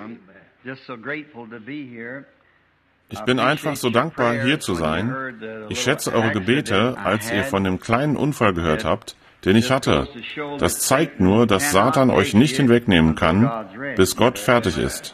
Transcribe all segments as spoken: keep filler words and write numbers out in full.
Ich bin einfach so dankbar, hier zu sein. Ich schätze eure Gebete, als ihr von dem kleinen Unfall gehört habt, den ich hatte. Das zeigt nur, dass Satan euch nicht hinwegnehmen kann, bis Gott fertig ist.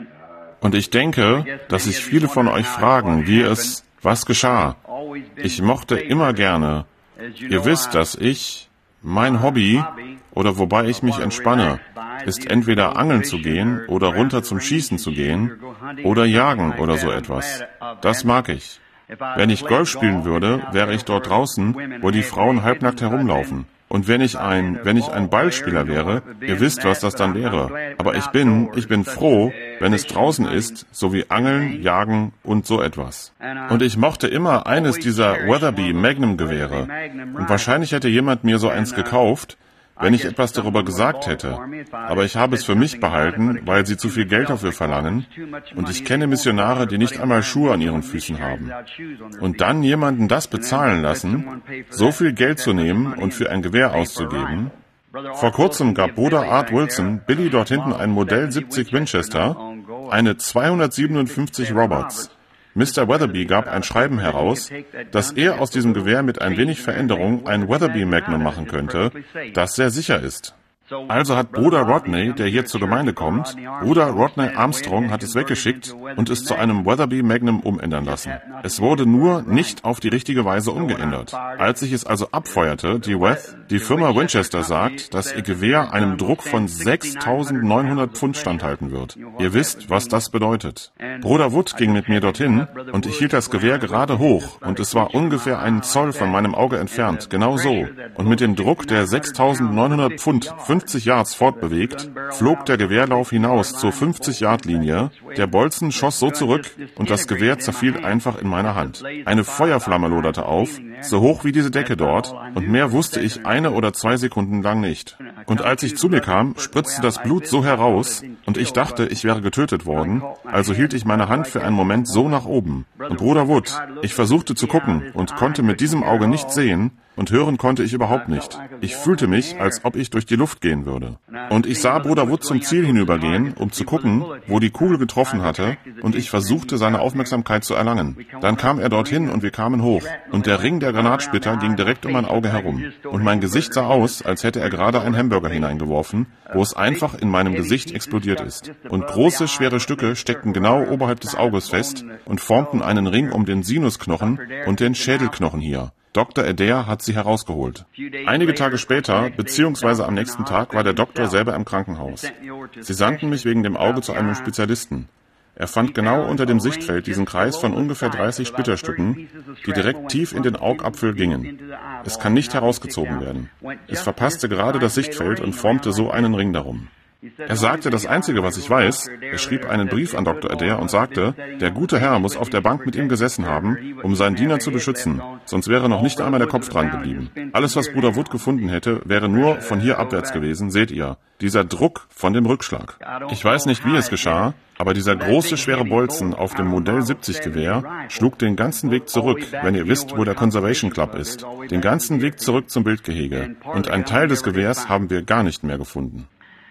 Und ich denke, dass sich viele von euch fragen, wie es, was geschah. Ich mochte immer gerne. Ihr wisst, dass ich, mein Hobby, oder wobei ich mich entspanne, ist entweder angeln zu gehen oder runter zum Schießen zu gehen oder jagen oder so etwas. Das mag ich. Wenn ich Golf spielen würde, wäre ich dort draußen, wo die Frauen halbnackt herumlaufen. Und wenn ich ein, wenn ich ein Ballspieler wäre, ihr wisst, was das dann wäre. Aber ich bin, ich bin froh, wenn es draußen ist, so wie Angeln, Jagen und so etwas. Und ich mochte immer eines dieser Weatherby Magnum-Gewehre. Und wahrscheinlich hätte jemand mir so eins gekauft, wenn ich etwas darüber gesagt hätte. Aber ich habe es für mich behalten, weil sie zu viel Geld dafür verlangen. Und ich kenne Missionare, die nicht einmal Schuhe an ihren Füßen haben. Und dann jemanden das bezahlen lassen, so viel Geld zu nehmen und für ein Gewehr auszugeben. Vor kurzem gab Bruder Art Wilson Billy dort hinten ein Modell siebzig Winchester, eine zweihundertsiebenundfünfzig Roberts. Mister Weatherby gab ein Schreiben heraus, dass er aus diesem Gewehr mit ein wenig Veränderung ein Weatherby Magnum machen könnte, das sehr sicher ist. Also hat Bruder Rodney, der hier zur Gemeinde kommt, Bruder Rodney Armstrong hat es weggeschickt und es zu einem Weatherby Magnum umändern lassen. Es wurde nur nicht auf die richtige Weise umgeändert. Als ich es also abfeuerte, die Weth, die Firma Winchester sagt, dass ihr Gewehr einem Druck von sechstausendneunhundert Pfund standhalten wird. Ihr wisst, was das bedeutet. Bruder Wood ging mit mir dorthin und ich hielt das Gewehr gerade hoch und es war ungefähr einen Zoll von meinem Auge entfernt, genau so. Und mit dem Druck der sechstausendneunhundert Pfund, fünfzig Yards fortbewegt, flog der Gewehrlauf hinaus zur fünfzig-Yard-Linie, der Bolzen schoss so zurück und das Gewehr zerfiel einfach in meiner Hand. Eine Feuerflamme loderte auf, so hoch wie diese Decke dort, und mehr wusste ich eine oder zwei Sekunden lang nicht. Und als ich zu mir kam, spritzte das Blut so heraus, und ich dachte, ich wäre getötet worden, also hielt ich meine Hand für einen Moment so nach oben. Und Bruder Wood, ich versuchte zu gucken und konnte mit diesem Auge nicht sehen, und hören konnte ich überhaupt nicht. Ich fühlte mich, als ob ich durch die Luft gehen würde. Und ich sah Bruder Wood zum Ziel hinübergehen, um zu gucken, wo die Kugel getroffen hatte, und ich versuchte, seine Aufmerksamkeit zu erlangen. Dann kam er dorthin und wir kamen hoch, und der Ring der Granatsplitter ging direkt um mein Auge herum. Und mein Gesicht sah aus, als hätte er gerade einen Hamburger hineingeworfen, wo es einfach in meinem Gesicht explodiert ist. Und große, schwere Stücke steckten genau oberhalb des Auges fest und formten einen Ring um den Sinusknochen und den Schädelknochen hier. Doktor Adair hat sie herausgeholt. Einige Tage später, beziehungsweise am nächsten Tag, war der Doktor selber im Krankenhaus. Sie sandten mich wegen dem Auge zu einem Spezialisten. Er fand genau unter dem Sichtfeld diesen Kreis von ungefähr dreißig Splitterstücken, die direkt tief in den Augapfel gingen. Es kann nicht herausgezogen werden. Es verpasste gerade das Sichtfeld und formte so einen Ring darum. Er sagte, das Einzige, was ich weiß, er schrieb einen Brief an Doktor Adair und sagte, der gute Herr muss auf der Bank mit ihm gesessen haben, um seinen Diener zu beschützen, sonst wäre noch nicht einmal der Kopf dran geblieben. Alles, was Bruder Wood gefunden hätte, wäre nur von hier abwärts gewesen, seht ihr, dieser Druck von dem Rückschlag. Ich weiß nicht, wie es geschah, aber dieser große, schwere Bolzen auf dem Modell siebzig Gewehr schlug den ganzen Weg zurück, wenn ihr wisst, wo der Conservation Club ist, den ganzen Weg zurück zum Bildgehege, und einen Teil des Gewehrs haben wir gar nicht mehr gefunden.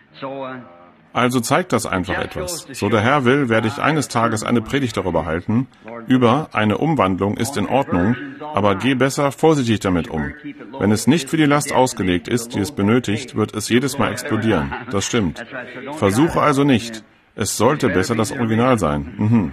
Also zeigt das einfach etwas. So der Herr will, werde ich eines Tages eine Predigt darüber halten, über eine Umwandlung ist in Ordnung, aber geh besser vorsichtig damit um. Wenn es nicht für die Last ausgelegt ist, die es benötigt, wird es jedes Mal explodieren. Das stimmt. Versuche also nicht. Es sollte besser das Original sein. Mhm.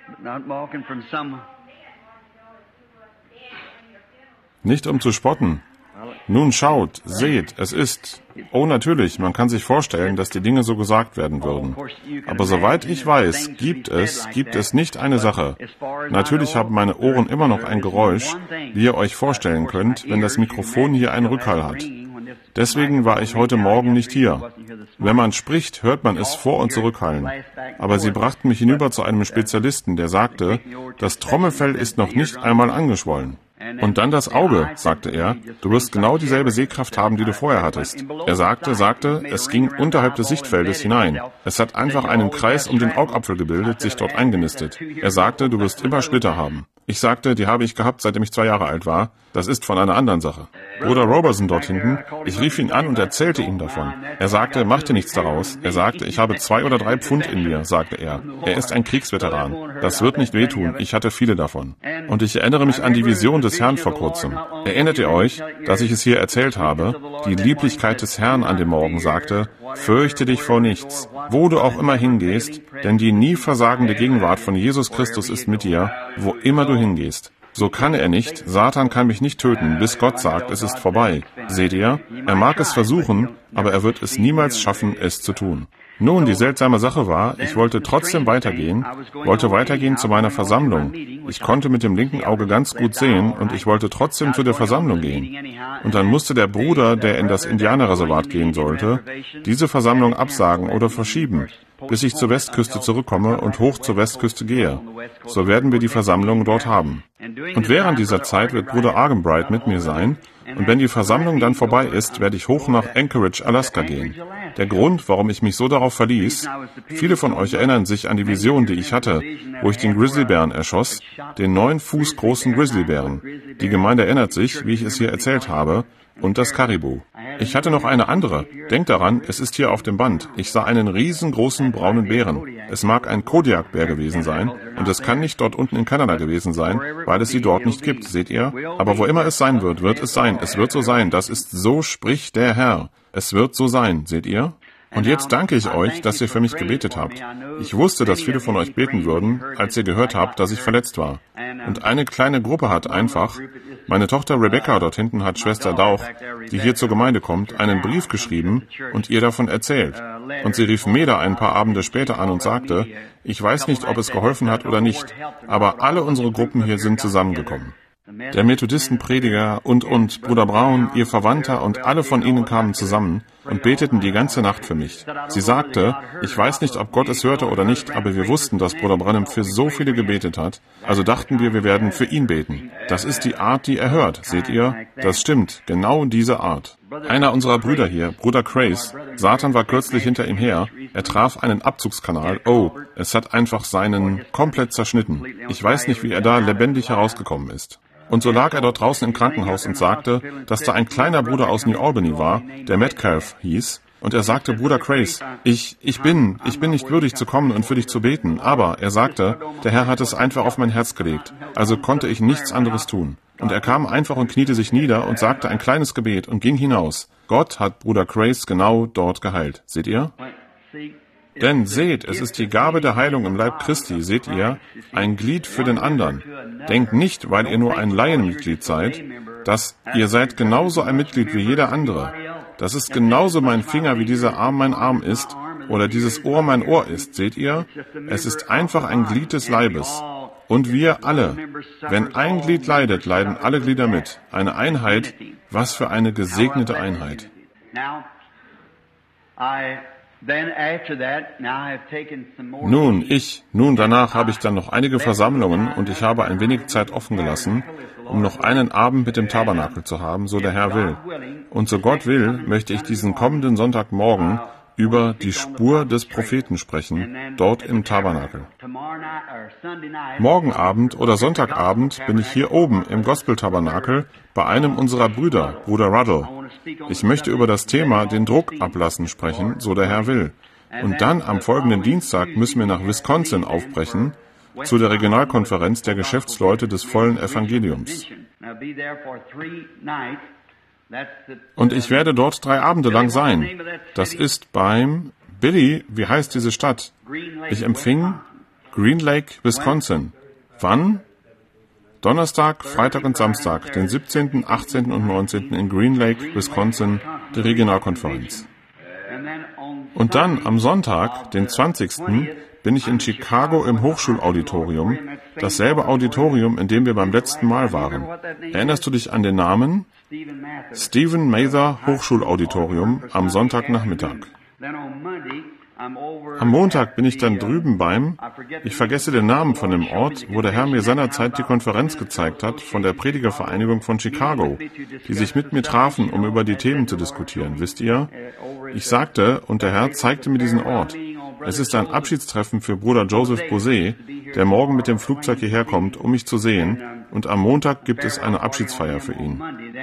Nicht um zu spotten. Nun schaut, seht, es ist. Oh, natürlich, man kann sich vorstellen, dass die Dinge so gesagt werden würden. Aber soweit ich weiß, gibt es, gibt es nicht eine Sache. Natürlich haben meine Ohren immer noch ein Geräusch, wie ihr euch vorstellen könnt, wenn das Mikrofon hier einen Rückhall hat. Deswegen war ich heute Morgen nicht hier. Wenn man spricht, hört man es vor- und zurückhallen. Aber sie brachten mich hinüber zu einem Spezialisten, der sagte, das Trommelfell ist noch nicht einmal angeschwollen. Und dann das Auge, sagte er, du wirst genau dieselbe Sehkraft haben, die du vorher hattest. Er sagte, sagte, es ging unterhalb des Sichtfeldes hinein. Es hat einfach einen Kreis um den Augapfel gebildet, sich dort eingenistet. Er sagte, du wirst immer Splitter haben. Ich sagte, die habe ich gehabt, seitdem ich zwei Jahre alt war. Das ist von einer anderen Sache. Bruder Robertson dort hinten, ich rief ihn an und erzählte ihm davon. Er sagte, mach dir nichts daraus. Er sagte, ich habe zwei oder drei Pfund in mir, sagte er. Er ist ein Kriegsveteran. Das wird nicht wehtun. Ich hatte viele davon. Und ich erinnere mich an die Vision des Herrn vor kurzem. Erinnert ihr euch, dass ich es hier erzählt habe? Die Lieblichkeit des Herrn an dem Morgen sagte, fürchte dich vor nichts, wo du auch immer hingehst, denn die nie versagende Gegenwart von Jesus Christus ist mit dir, wo immer du hingehst. So kann er nicht, Satan kann mich nicht töten, bis Gott sagt, es ist vorbei. Seht ihr, er mag es versuchen, aber er wird es niemals schaffen, es zu tun. Nun, die seltsame Sache war, ich wollte trotzdem weitergehen, wollte weitergehen zu meiner Versammlung. Ich konnte mit dem linken Auge ganz gut sehen und ich wollte trotzdem zu der Versammlung gehen. Und dann musste der Bruder, der in das Indianerreservat gehen sollte, diese Versammlung absagen oder verschieben, bis ich zur Westküste zurückkomme und hoch zur Westküste gehe. So werden wir die Versammlung dort haben. Und während dieser Zeit wird Bruder Argenbright mit mir sein, und wenn die Versammlung dann vorbei ist, werde ich hoch nach Anchorage, Alaska gehen. Der Grund, warum ich mich so darauf verließ, viele von euch erinnern sich an die Vision, die ich hatte, wo ich den Grizzlybären erschoss, den neun Fuß großen Grizzlybären. Die Gemeinde erinnert sich, wie ich es hier erzählt habe, und das Karibu. Ich hatte noch eine andere. Denkt daran, es ist hier auf dem Band. Ich sah einen riesengroßen braunen Bären. Es mag ein Kodiakbär gewesen sein, und es kann nicht dort unten in Kanada gewesen sein, weil es sie dort nicht gibt, seht ihr? Aber wo immer es sein wird, wird es sein. Es wird so sein. Das ist so, spricht der Herr. Es wird so sein, seht ihr? Und jetzt danke ich euch, dass ihr für mich gebetet habt. Ich wusste, dass viele von euch beten würden, als ihr gehört habt, dass ich verletzt war. Und eine kleine Gruppe hat einfach, meine Tochter Rebecca dort hinten hat Schwester Dauch, die hier zur Gemeinde kommt, einen Brief geschrieben und ihr davon erzählt. Und sie rief Meda ein paar Abende später an und sagte, ich weiß nicht, ob es geholfen hat oder nicht, aber alle unsere Gruppen hier sind zusammengekommen. Der Methodistenprediger und, und Bruder Braun, ihr Verwandter und alle von ihnen kamen zusammen und beteten die ganze Nacht für mich. Sie sagte, ich weiß nicht, ob Gott es hörte oder nicht, aber wir wussten, dass Bruder Branham für so viele gebetet hat, also dachten wir, wir werden für ihn beten. Das ist die Art, die er hört, seht ihr? Das stimmt, genau diese Art. Einer unserer Brüder hier, Bruder Crace, Satan war kürzlich hinter ihm her, er traf einen Abzugskanal, oh, es hat einfach seinen komplett zerschnitten. Ich weiß nicht, wie er da lebendig herausgekommen ist. Und so lag er dort draußen im Krankenhaus und sagte, dass da ein kleiner Bruder aus New Albany war, der Metcalf hieß, und er sagte, Bruder Crace, ich, ich bin, ich bin nicht würdig zu kommen und für dich zu beten, aber er sagte, der Herr hat es einfach auf mein Herz gelegt, also konnte ich nichts anderes tun. Und er kam einfach und kniete sich nieder und sagte ein kleines Gebet und ging hinaus. Gott hat Bruder Crace genau dort geheilt. Seht ihr? Denn seht, es ist die Gabe der Heilung im Leib Christi, seht ihr, ein Glied für den anderen. Denkt nicht, weil ihr nur ein Laienmitglied seid, dass ihr seid genauso ein Mitglied wie jeder andere. Das ist genauso mein Finger, wie dieser Arm mein Arm ist, oder dieses Ohr mein Ohr ist, seht ihr? Es ist einfach ein Glied des Leibes. Und wir alle. Wenn ein Glied leidet, leiden alle Glieder mit. Eine Einheit, was für eine gesegnete Einheit. Nun, ich, nun danach habe ich dann noch einige Versammlungen und ich habe ein wenig Zeit offen gelassen, um noch einen Abend mit dem Tabernakel zu haben, so der Herr will. Und so Gott will, möchte ich diesen kommenden Sonntagmorgen über die Spur des Propheten sprechen, dort im Tabernakel. Morgen Abend oder Sonntagabend bin ich hier oben im Gospel-Tabernakel bei einem unserer Brüder, Bruder Ruddle. Ich möchte über das Thema den Druck ablassen sprechen, so der Herr will. Und dann am folgenden Dienstag müssen wir nach Wisconsin aufbrechen, zu der Regionalkonferenz der Geschäftsleute des vollen Evangeliums. Und ich werde dort drei Abende lang sein. Das ist beim, Billy, wie heißt diese Stadt? Ich empfing Green Lake, Wisconsin. Wann? Donnerstag, Freitag und Samstag, den siebzehnten, achtzehnten und neunzehnten in Green Lake, Wisconsin, die Regionalkonferenz. Und dann am Sonntag, den zwanzigsten, bin ich in Chicago im Hochschulauditorium, dasselbe Auditorium, in dem wir beim letzten Mal waren. Erinnerst du dich an den Namen? Stephen Mather Hochschulauditorium am Sonntagnachmittag. Am Montag bin ich dann drüben beim, ich vergesse den Namen von dem Ort, wo der Herr mir seinerzeit die Konferenz gezeigt hat von der Predigervereinigung von Chicago, die sich mit mir trafen, um über die Themen zu diskutieren, wisst ihr? Ich sagte, und der Herr zeigte mir diesen Ort. Es ist ein Abschiedstreffen für Bruder Joseph Bosé, der morgen mit dem Flugzeug hierher kommt, um mich zu sehen, und am Montag gibt es eine Abschiedsfeier für ihn.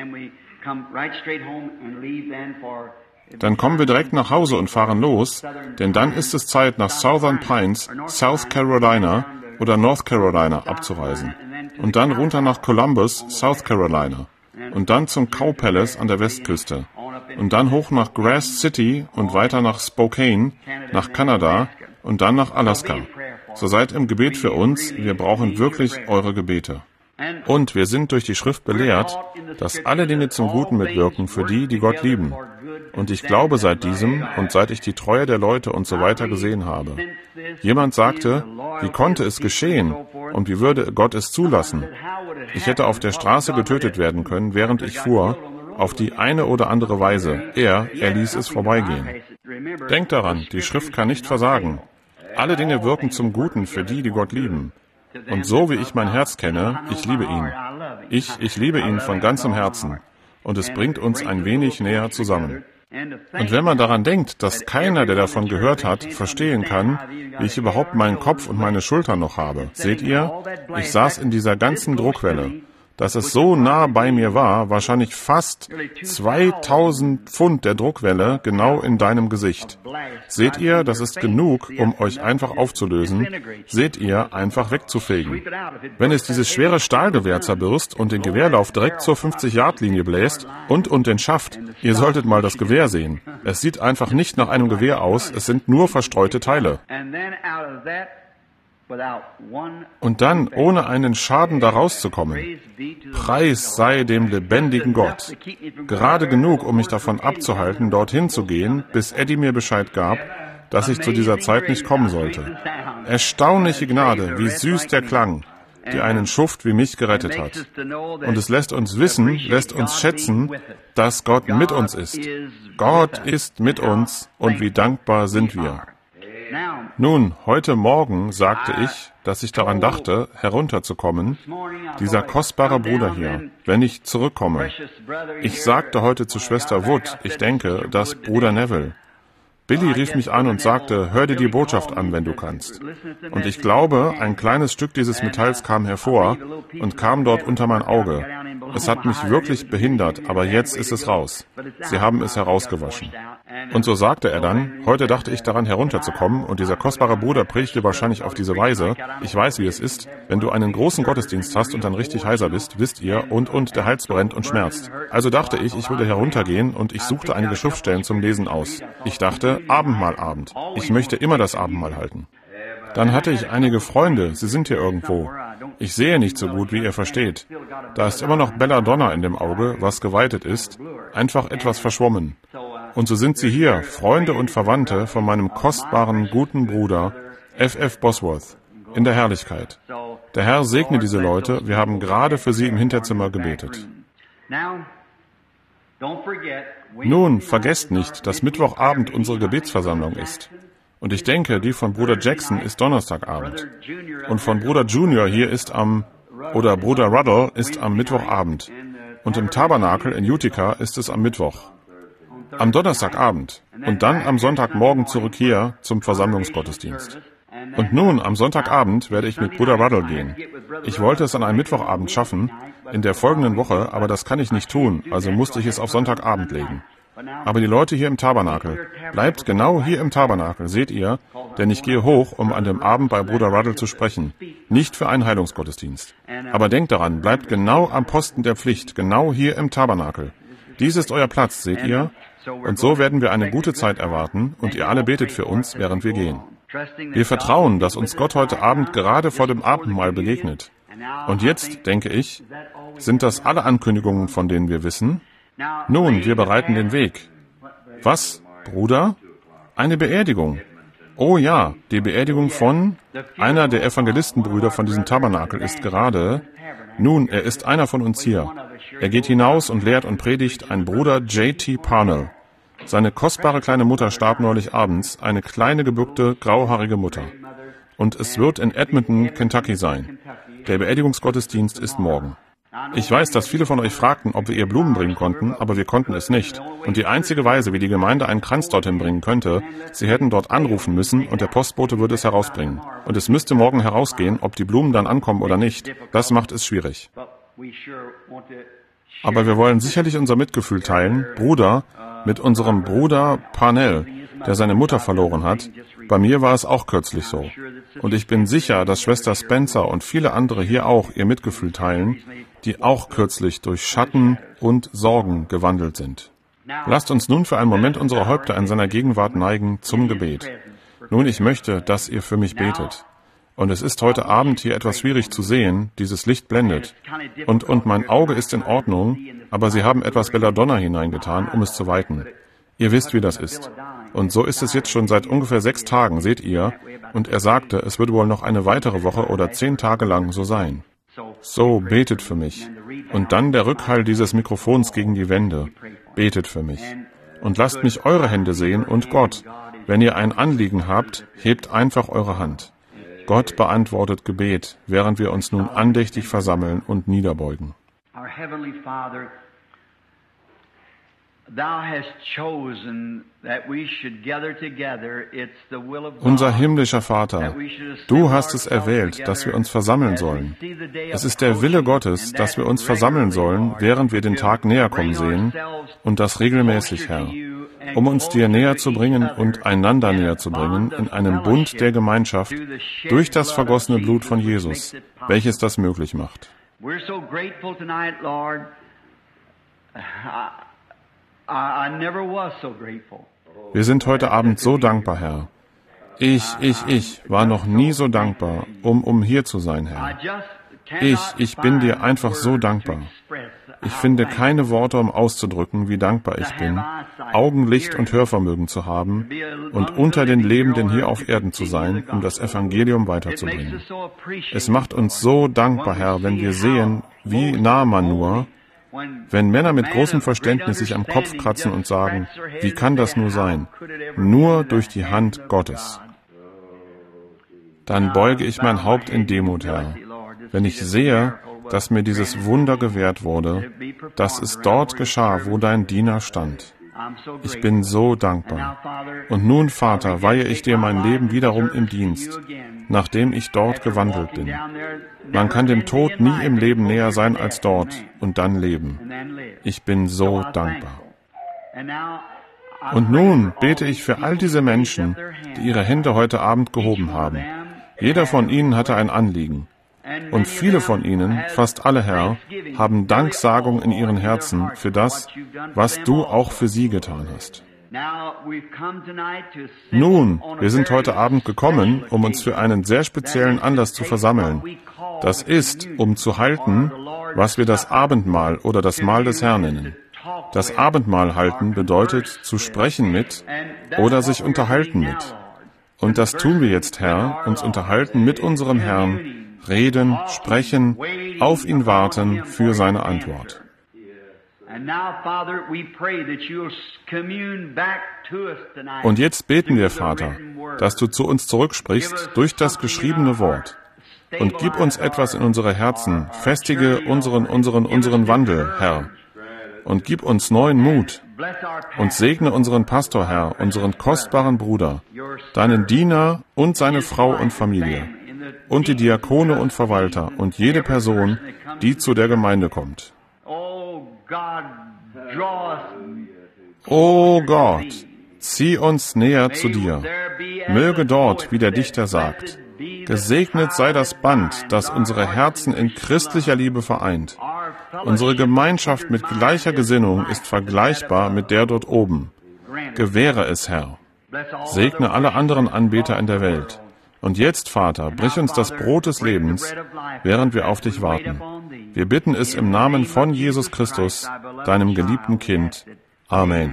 Dann kommen wir direkt nach Hause und fahren los, denn dann ist es Zeit, nach Southern Pines, South Carolina oder North Carolina abzureisen. Und dann runter nach Columbus, South Carolina. Und dann zum Cow Palace an der Westküste. Und dann hoch nach Grass City und weiter nach Spokane, nach Kanada und dann nach Alaska. So seid im Gebet für uns, wir brauchen wirklich eure Gebete. Und wir sind durch die Schrift belehrt, dass alle Dinge zum Guten mitwirken für die, die Gott lieben. Und ich glaube seit diesem und seit ich die Treue der Leute und so weiter gesehen habe. Jemand sagte, wie konnte es geschehen und wie würde Gott es zulassen? Ich hätte auf der Straße getötet werden können, während ich fuhr, auf die eine oder andere Weise. Er, er ließ es vorbeigehen. Denkt daran, die Schrift kann nicht versagen. Alle Dinge wirken zum Guten für die, die Gott lieben. Und so wie ich mein Herz kenne, ich liebe ihn. Ich, ich liebe ihn von ganzem Herzen. Und es bringt uns ein wenig näher zusammen. Und wenn man daran denkt, dass keiner, der davon gehört hat, verstehen kann, wie ich überhaupt meinen Kopf und meine Schultern noch habe. Seht ihr, ich saß in dieser ganzen Druckwelle. Dass es so nah bei mir war, wahrscheinlich fast zweitausend Pfund der Druckwelle genau in deinem Gesicht. Seht ihr, das ist genug, um euch einfach aufzulösen. Seht ihr, einfach wegzufegen. Wenn es dieses schwere Stahlgewehr zerbirst und den Gewehrlauf direkt zur fünfzig-Yard-Linie bläst und und den Schaft, ihr solltet mal das Gewehr sehen. Es sieht einfach nicht nach einem Gewehr aus, es sind nur verstreute Teile. Und dann, ohne einen Schaden da rauszukommen. Preis sei dem lebendigen Gott. Gerade genug, um mich davon abzuhalten, dorthin zu gehen, bis Eddie mir Bescheid gab, dass ich zu dieser Zeit nicht kommen sollte. Erstaunliche Gnade, wie süß der Klang, die einen Schuft wie mich gerettet hat. Und es lässt uns wissen, lässt uns schätzen, dass Gott mit uns ist. Gott ist mit uns und wie dankbar sind wir. Nun, heute Morgen sagte ich, dass ich daran dachte, herunterzukommen, dieser kostbare Bruder hier, wenn ich zurückkomme. Ich sagte heute zu Schwester Wood, ich denke, dass Bruder Neville. Billy rief mich an und sagte, hör dir die Botschaft an, wenn du kannst. Und ich glaube, ein kleines Stück dieses Metalls kam hervor und kam dort unter mein Auge. Es hat mich wirklich behindert, aber jetzt ist es raus. Sie haben es herausgewaschen. Und so sagte er dann, heute dachte ich daran herunterzukommen und dieser kostbare Bruder predigte wahrscheinlich auf diese Weise. Ich weiß, wie es ist, wenn du einen großen Gottesdienst hast und dann richtig heiser bist, wisst ihr, und und der Hals brennt und schmerzt. Also dachte ich, ich würde heruntergehen und ich suchte einige Schriftstellen zum Lesen aus. Ich dachte, Abendmahlabend. Ich möchte immer das Abendmahl halten. Dann hatte ich einige Freunde, sie sind hier irgendwo. Ich sehe nicht so gut, wie ihr versteht. Da ist immer noch Belladonna in dem Auge, was geweitet ist, einfach etwas verschwommen. Und so sind sie hier, Freunde und Verwandte von meinem kostbaren, guten Bruder, F F Bosworth, in der Herrlichkeit. Der Herr segne diese Leute, wir haben gerade für sie im Hinterzimmer gebetet. Nun, vergesst nicht, dass Mittwochabend unsere Gebetsversammlung ist. Und ich denke, die von Bruder Jackson ist Donnerstagabend. Und von Bruder Junior hier ist am, oder Bruder Ruddle ist am Mittwochabend. Und im Tabernakel in Utica ist es am Mittwoch. Am Donnerstagabend. Und dann am Sonntagmorgen zurück hier zum Versammlungsgottesdienst. Und nun, am Sonntagabend, werde ich mit Bruder Ruddle gehen. Ich wollte es an einem Mittwochabend schaffen, in der folgenden Woche, aber das kann ich nicht tun, also musste ich es auf Sonntagabend legen. Aber die Leute hier im Tabernakel, bleibt genau hier im Tabernakel, seht ihr, denn ich gehe hoch, um an dem Abend bei Bruder Ruddle zu sprechen, nicht für einen Heilungsgottesdienst. Aber denkt daran, bleibt genau am Posten der Pflicht, genau hier im Tabernakel. Dies ist euer Platz, seht ihr? Und so werden wir eine gute Zeit erwarten und ihr alle betet für uns, während wir gehen. Wir vertrauen, dass uns Gott heute Abend gerade vor dem Abendmahl begegnet. Und jetzt, denke ich, sind das alle Ankündigungen, von denen wir wissen? Nun, wir bereiten den Weg. Was, Bruder? Eine Beerdigung. Oh ja, die Beerdigung von einer der Evangelistenbrüder von diesem Tabernakel ist gerade. Nun, er ist einer von uns hier. Er geht hinaus und lehrt und predigt, ein Bruder J T Parnell. Seine kostbare kleine Mutter starb neulich abends, eine kleine, gebückte, grauhaarige Mutter. Und es wird in Edmonton, Kentucky sein. Der Beerdigungsgottesdienst ist morgen. Ich weiß, dass viele von euch fragten, ob wir ihr Blumen bringen konnten, aber wir konnten es nicht. Und die einzige Weise, wie die Gemeinde einen Kranz dorthin bringen könnte, sie hätten dort anrufen müssen und der Postbote würde es herausbringen. Und es müsste morgen herausgehen, ob die Blumen dann ankommen oder nicht. Das macht es schwierig. Aber wir wollen sicherlich unser Mitgefühl teilen, Bruder, mit unserem Bruder Parnell, der seine Mutter verloren hat. Bei mir war es auch kürzlich so. Und ich bin sicher, dass Schwester Spencer und viele andere hier auch ihr Mitgefühl teilen, die auch kürzlich durch Schatten und Sorgen gewandelt sind. Lasst uns nun für einen Moment unsere Häupter in seiner Gegenwart neigen zum Gebet. Nun, ich möchte, dass ihr für mich betet. Und es ist heute Abend hier etwas schwierig zu sehen, dieses Licht blendet. Und, und mein Auge ist in Ordnung, aber sie haben etwas Belladonna hineingetan, um es zu weiten. Ihr wisst, wie das ist. Und so ist es jetzt schon seit ungefähr sechs Tagen, seht ihr. Und er sagte, es würde wohl noch eine weitere Woche oder zehn Tage lang so sein. So, betet für mich. Und dann der Rückhall dieses Mikrofons gegen die Wände. Betet für mich. Und lasst mich eure Hände sehen und Gott. Wenn ihr ein Anliegen habt, hebt einfach eure Hand. Gott beantwortet Gebet, während wir uns nun andächtig versammeln und niederbeugen. Unser himmlischer Vater, du hast es erwählt, dass wir uns versammeln sollen. Es ist der Wille Gottes, dass wir uns versammeln sollen, während wir den Tag näher kommen sehen, und das regelmäßig, Herr, um uns dir näher zu bringen und einander näher zu bringen in einem Bund der Gemeinschaft durch das vergossene Blut von Jesus, welches das möglich macht. Wir sind heute Abend so dankbar, Herr. Ich, ich, ich war noch nie so dankbar, um, um hier zu sein, Herr. Ich, ich bin dir einfach so dankbar. Ich finde keine Worte, um auszudrücken, wie dankbar ich bin, Augenlicht und Hörvermögen zu haben und unter den Lebenden hier auf Erden zu sein, um das Evangelium weiterzubringen. Es macht uns so dankbar, Herr, wenn wir sehen, wie nah man nur, wenn Männer mit großem Verständnis sich am Kopf kratzen und sagen, wie kann das nur sein? Nur durch die Hand Gottes. Dann beuge ich mein Haupt in Demut, Herr, wenn ich sehe, dass mir dieses Wunder gewährt wurde, dass es dort geschah, wo dein Diener stand. Ich bin so dankbar. Und nun, Vater, weihe ich dir mein Leben wiederum im Dienst, nachdem ich dort gewandelt bin. Man kann dem Tod nie im Leben näher sein als dort und dann leben. Ich bin so dankbar. Und nun bete ich für all diese Menschen, die ihre Hände heute Abend gehoben haben. Jeder von ihnen hatte ein Anliegen. Und viele von ihnen, fast alle, Herr, haben Danksagung in ihren Herzen für das, was du auch für sie getan hast. Nun, wir sind heute Abend gekommen, um uns für einen sehr speziellen Anlass zu versammeln. Das ist, um zu halten, was wir das Abendmahl oder das Mahl des Herrn nennen. Das Abendmahl halten bedeutet zu sprechen mit oder sich unterhalten mit. Und das tun wir jetzt, Herr, uns unterhalten mit unserem Herrn, reden, sprechen, auf ihn warten für seine Antwort. Und jetzt beten wir, Vater, dass du zu uns zurücksprichst durch das geschriebene Wort. Und gib uns etwas in unsere Herzen, festige unseren, unseren, unseren Wandel, Herr. Und gib uns neuen Mut. Und segne unseren Pastor, Herr, unseren kostbaren Bruder, deinen Diener und seine Frau und Familie. Und die Diakone und Verwalter und jede Person, die zu der Gemeinde kommt. O Gott, zieh uns näher zu dir. Möge dort, wie der Dichter sagt, gesegnet sei das Band, das unsere Herzen in christlicher Liebe vereint. Unsere Gemeinschaft mit gleicher Gesinnung ist vergleichbar mit der dort oben. Gewähre es, Herr. Segne alle anderen Anbeter in der Welt. Und jetzt, Vater, brich uns das Brot des Lebens, während wir auf dich warten. Wir bitten es im Namen von Jesus Christus, deinem geliebten Kind. Amen.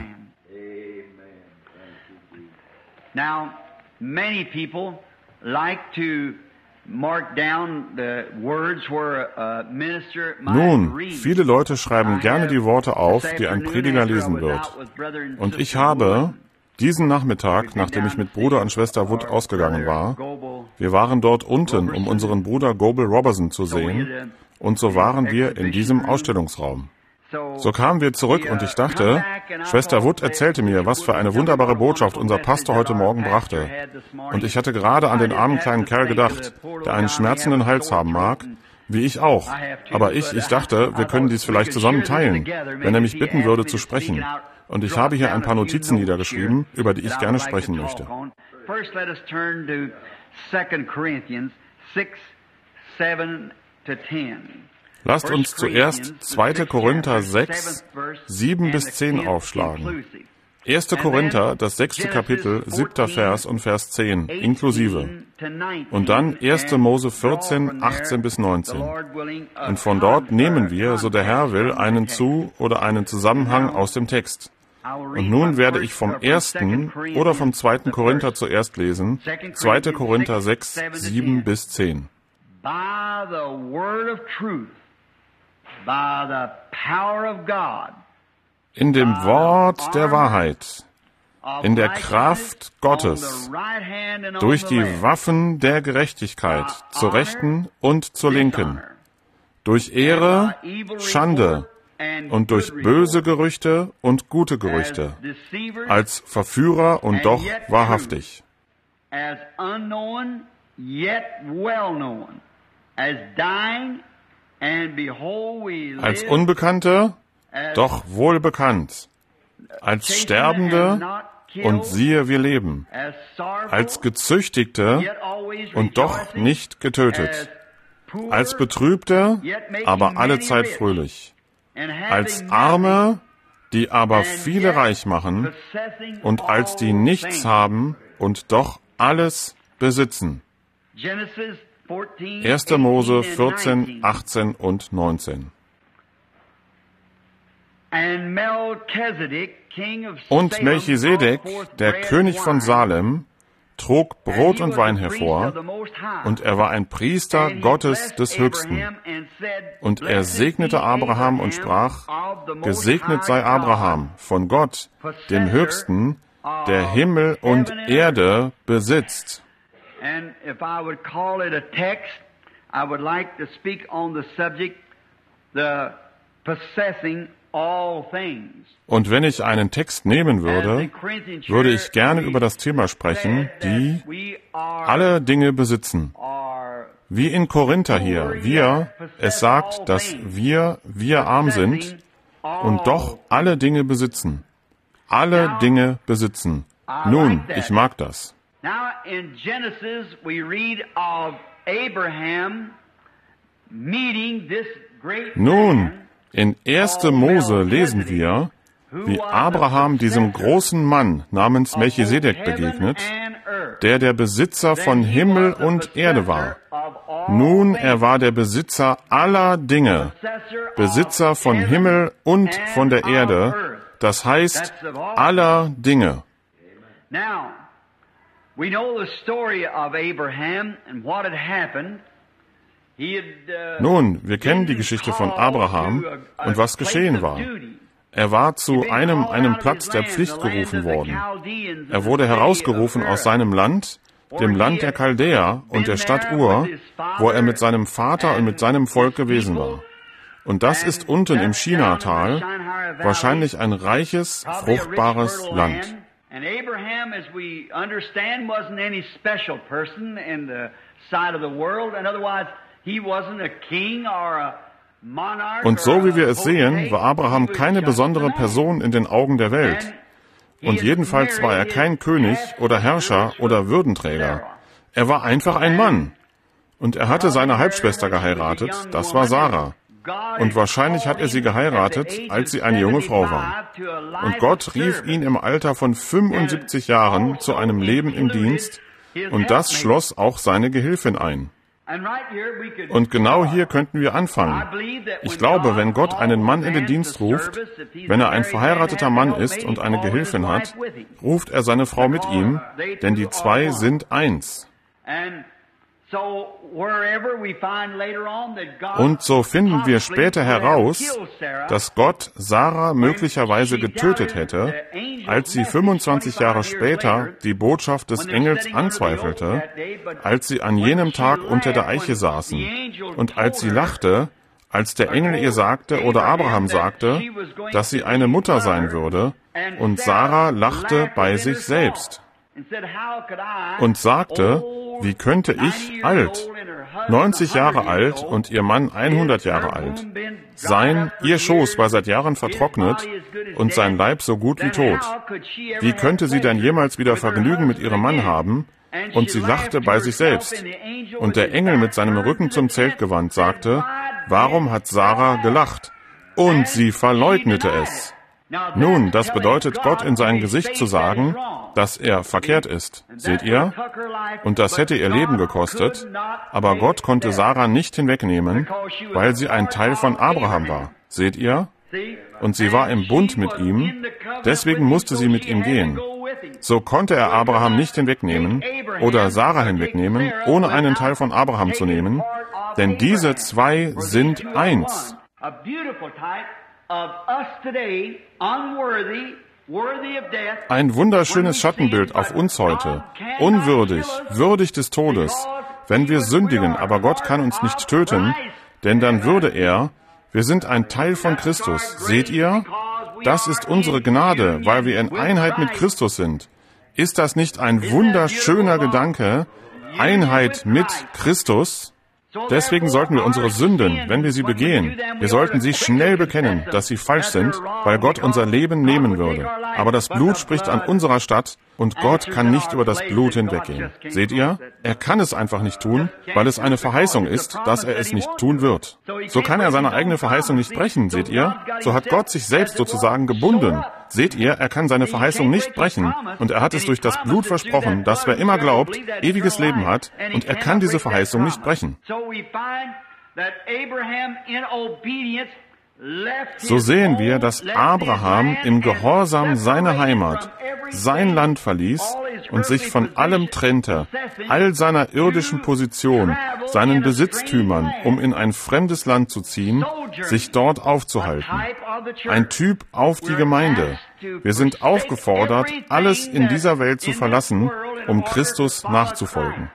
Now, many people like to Nun, viele Leute schreiben gerne die Worte auf, die ein Prediger lesen wird. Und ich habe diesen Nachmittag, nachdem ich mit Bruder und Schwester Wood ausgegangen war, wir waren dort unten, um unseren Bruder Goebel Robertson zu sehen, und so waren wir in diesem Ausstellungsraum. So kamen wir zurück und ich dachte, Schwester Wood erzählte mir, was für eine wunderbare Botschaft unser Pastor heute Morgen brachte. Und ich hatte gerade an den armen kleinen Kerl gedacht, der einen schmerzenden Hals haben mag, wie ich auch. Aber ich, ich dachte, wir können dies vielleicht zusammen teilen, wenn er mich bitten würde zu sprechen. Und ich habe hier ein paar Notizen niedergeschrieben, über die ich gerne sprechen möchte. Lasst uns zuerst zweiter Korinther sechs, sieben bis zehn aufschlagen. erster Korinther, das sechste Kapitel, siebter Vers und Vers zehn, inklusive. Und dann erster Mose vierzehn, achtzehn bis neunzehn. Und von dort nehmen wir, so der Herr will, einen Zu- oder einen Zusammenhang aus dem Text. Und nun werde ich vom ersten oder vom zweiten Korinther zuerst lesen, zweiter Korinther sechs, sieben bis zehn. By the word of truth, by the power of God, in dem Wort der Wahrheit, in der Kraft Gottes, durch die Waffen der Gerechtigkeit, zur Rechten und zur Linken, durch Ehre, Schande und durch böse Gerüchte und gute Gerüchte, als Verführer und doch wahrhaftig, as unknown yet well known, as dying and behold we live, als Unbekannte, doch wohlbekannt, als Sterbende und siehe, wir leben, als Gezüchtigte und doch nicht getötet, als Betrübte, aber allezeit fröhlich, als Arme, die aber viele reich machen, und als die nichts haben und doch alles besitzen. erster Mose vierzehn, achtzehn und neunzehn. Und Melchisedek, der König von Salem, trug Brot und Wein hervor, und er war ein Priester Gottes des Höchsten. Und er segnete Abraham und sprach, gesegnet sei Abraham von Gott, dem Höchsten, der Himmel und Erde besitzt. And if I would call it a text, I would like to speak on the subject, the possessing all things. Und wenn ich einen Text nehmen würde, würde ich gerne über das Thema sprechen, die alle Dinge besitzen. Wie in Korinther hier, wir, es sagt, dass wir, wir arm sind und doch alle Dinge besitzen. Alle Dinge besitzen. Nun, ich mag das. Now in Genesis we read of Abraham meeting this great Nun, in erster Mose lesen wir, wie Abraham diesem großen Mann namens Melchisedek begegnet, der der Besitzer von Himmel und Erde war. Nun, er war der Besitzer aller Dinge, Besitzer von Himmel und von der Erde, das heißt aller Dinge. Now, we know the story of Abraham and what had happened. He had, uh, Nun, wir kennen die Geschichte von Abraham und was geschehen war. Er war zu einem, einem Platz der Pflicht gerufen worden. Er wurde herausgerufen aus seinem Land, dem Land der Chaldäer und der Stadt Ur, wo er mit seinem Vater und mit seinem Volk gewesen war. Und das ist unten im China-Tal, wahrscheinlich ein reiches, fruchtbares Land. And Abraham, as we understand, wasn't any special person in the sight of the world, and otherwise he wasn't a king or a monarch. Und so wie wir es sehen, war Abraham keine besondere Person in den Augen der Welt. Und jedenfalls war er kein König oder Herrscher oder Würdenträger. Er war einfach ein Mann. Und er hatte seine Halbschwester geheiratet, das war Sarah. Und wahrscheinlich hat er sie geheiratet, als sie eine junge Frau war. Und Gott rief ihn im Alter von fünfundsiebzig Jahren zu einem Leben im Dienst, und das schloss auch seine Gehilfin ein. Und genau hier könnten wir anfangen. Ich glaube, wenn Gott einen Mann in den Dienst ruft, wenn er ein verheirateter Mann ist und eine Gehilfin hat, ruft er seine Frau mit ihm, denn die zwei sind eins. Und so finden wir später heraus, dass Gott Sarah möglicherweise getötet hätte, als sie fünfundzwanzig Jahre später die Botschaft des Engels anzweifelte, als sie an jenem Tag unter der Eiche saßen und als sie lachte, als der Engel ihr sagte oder Abraham sagte, dass sie eine Mutter sein würde, und Sarah lachte bei sich selbst und sagte, wie könnte ich alt, neunzig Jahre alt und ihr Mann hundert Jahre alt, sein, ihr Schoß war seit Jahren vertrocknet und sein Leib so gut wie tot. Wie könnte sie denn jemals wieder Vergnügen mit ihrem Mann haben? Und sie lachte bei sich selbst. Und der Engel mit seinem Rücken zum Zelt gewandt sagte, warum hat Sarah gelacht? Und sie verleugnete es. Nun, das bedeutet, Gott in sein Gesicht zu sagen, dass er verkehrt ist. Seht ihr? Und das hätte ihr Leben gekostet, aber Gott konnte Sarah nicht hinwegnehmen, weil sie ein Teil von Abraham war. Seht ihr? Und sie war im Bund mit ihm, deswegen musste sie mit ihm gehen. So konnte er Abraham nicht hinwegnehmen oder Sarah hinwegnehmen, ohne einen Teil von Abraham zu nehmen, denn diese zwei sind eins. Ein wunderschönes Schattenbild auf uns heute, unwürdig, würdig des Todes, wenn wir sündigen, aber Gott kann uns nicht töten, denn dann würde er, wir sind ein Teil von Christus, seht ihr? Das ist unsere Gnade, weil wir in Einheit mit Christus sind. Ist das nicht ein wunderschöner Gedanke? Einheit mit Christus? Deswegen sollten wir unsere Sünden, wenn wir sie begehen, wir sollten sie schnell bekennen, dass sie falsch sind, weil Gott unser Leben nehmen würde. Aber das Blut spricht an unserer Stadt und Gott kann nicht über das Blut hinweggehen. Seht ihr? Er kann es einfach nicht tun, weil es eine Verheißung ist, dass er es nicht tun wird. So kann er seine eigene Verheißung nicht brechen, seht ihr? So hat Gott sich selbst sozusagen gebunden. Seht ihr, er kann seine Verheißung nicht brechen und er hat es durch das Blut versprochen, dass wer immer glaubt, ewiges Leben hat und er kann diese Verheißung nicht brechen. So sehen wir, dass Abraham im Gehorsam seine Heimat, sein Land verließ und sich von allem trennte, all seiner irdischen Position, seinen Besitztümern, um in ein fremdes Land zu ziehen, sich dort aufzuhalten. Ein Typ auf die Gemeinde. Wir sind aufgefordert, alles in dieser Welt zu verlassen, um Christus nachzufolgen.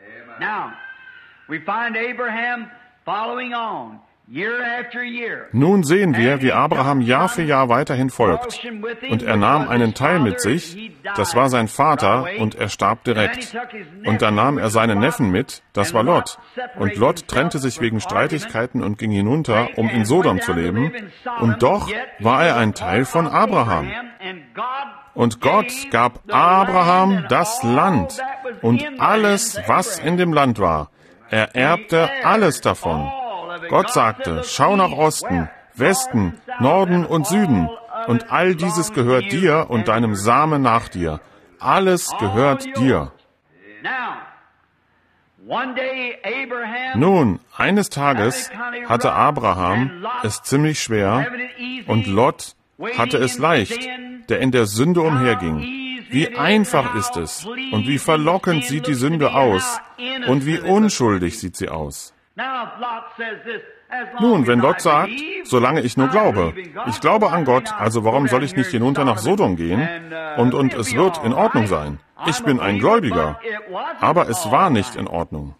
Nun sehen wir, wie Abraham Jahr für Jahr weiterhin folgt. Und er nahm einen Teil mit sich, das war sein Vater, und er starb direkt. Und dann nahm er seinen Neffen mit, das war Lot. Und Lot trennte sich wegen Streitigkeiten und ging hinunter, um in Sodom zu leben. Und doch war er ein Teil von Abraham. Und Gott gab Abraham das Land und alles, was in dem Land war. Er erbte alles davon. Gott sagte, schau nach Osten, Westen, Norden und Süden, und all dieses gehört dir und deinem Samen nach dir. Alles gehört dir. Nun, eines Tages hatte Abraham es ziemlich schwer und Lot hatte es leicht, der in der Sünde umherging. Wie einfach ist es und wie verlockend sieht die Sünde aus und wie unschuldig sieht sie aus. Nun, wenn Lot sagt, solange ich nur glaube, ich glaube an Gott, also warum soll ich nicht hinunter nach Sodom gehen und, und es wird in Ordnung sein. Ich bin ein Gläubiger, aber es war nicht in Ordnung.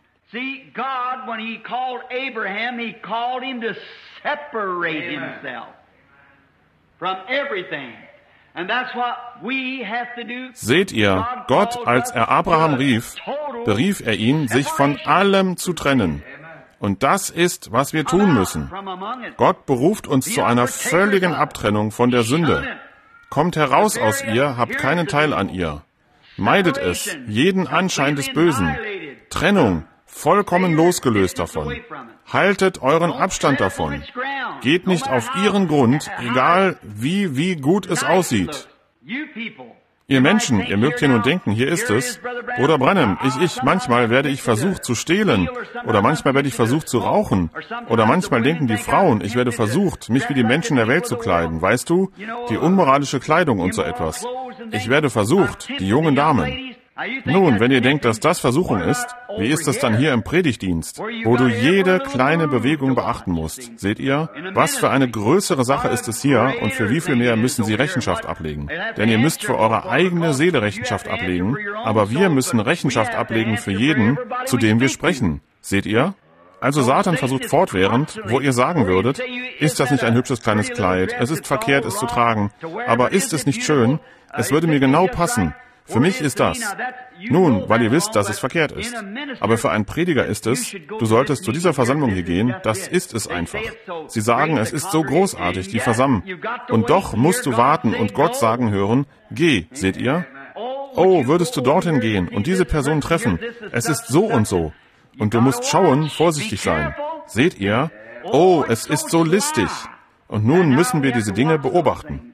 Seht ihr, Gott, als er Abraham rief, berief er ihn, sich von allem zu trennen. Und das ist, was wir tun müssen. Gott beruft uns zu einer völligen Abtrennung von der Sünde. Kommt heraus aus ihr, habt keinen Teil an ihr. Meidet es, jeden Anschein des Bösen. Trennung, vollkommen losgelöst davon. Haltet euren Abstand davon. Geht nicht auf ihren Grund, egal wie, wie gut es aussieht. Ihr Menschen, ihr mögt hier nun denken, hier ist es. Bruder Branham, ich, ich, manchmal werde ich versucht zu stehlen. Oder manchmal werde ich versucht zu rauchen. Oder manchmal denken die Frauen, ich werde versucht, mich wie die Menschen der Welt zu kleiden. Weißt du, die unmoralische Kleidung und so etwas. Ich werde versucht, die jungen Damen. Nun, wenn ihr denkt, dass das Versuchung ist, wie ist es dann hier im Predigtdienst, wo du jede kleine Bewegung beachten musst? Seht ihr? Was für eine größere Sache ist es hier und für wie viel mehr müssen sie Rechenschaft ablegen? Denn ihr müsst für eure eigene Seele Rechenschaft ablegen, aber wir müssen Rechenschaft ablegen für jeden, zu dem wir sprechen. Seht ihr? Also Satan versucht fortwährend, wo ihr sagen würdet, ist das nicht ein hübsches kleines Kleid? Es ist verkehrt, es zu tragen. Aber ist es nicht schön? Es würde mir genau passen. Für mich ist das. Nun, weil ihr wisst, dass es verkehrt ist. Aber für einen Prediger ist es, du solltest zu dieser Versammlung hier gehen, das ist es einfach. Sie sagen, es ist so großartig, die Versammlung. Und doch musst du warten und Gott sagen hören, geh, seht ihr? Oh, würdest du dorthin gehen und diese Person treffen? Es ist so und so. Und du musst schauen, vorsichtig sein. Seht ihr? Oh, es ist so listig. Und nun müssen wir diese Dinge beobachten.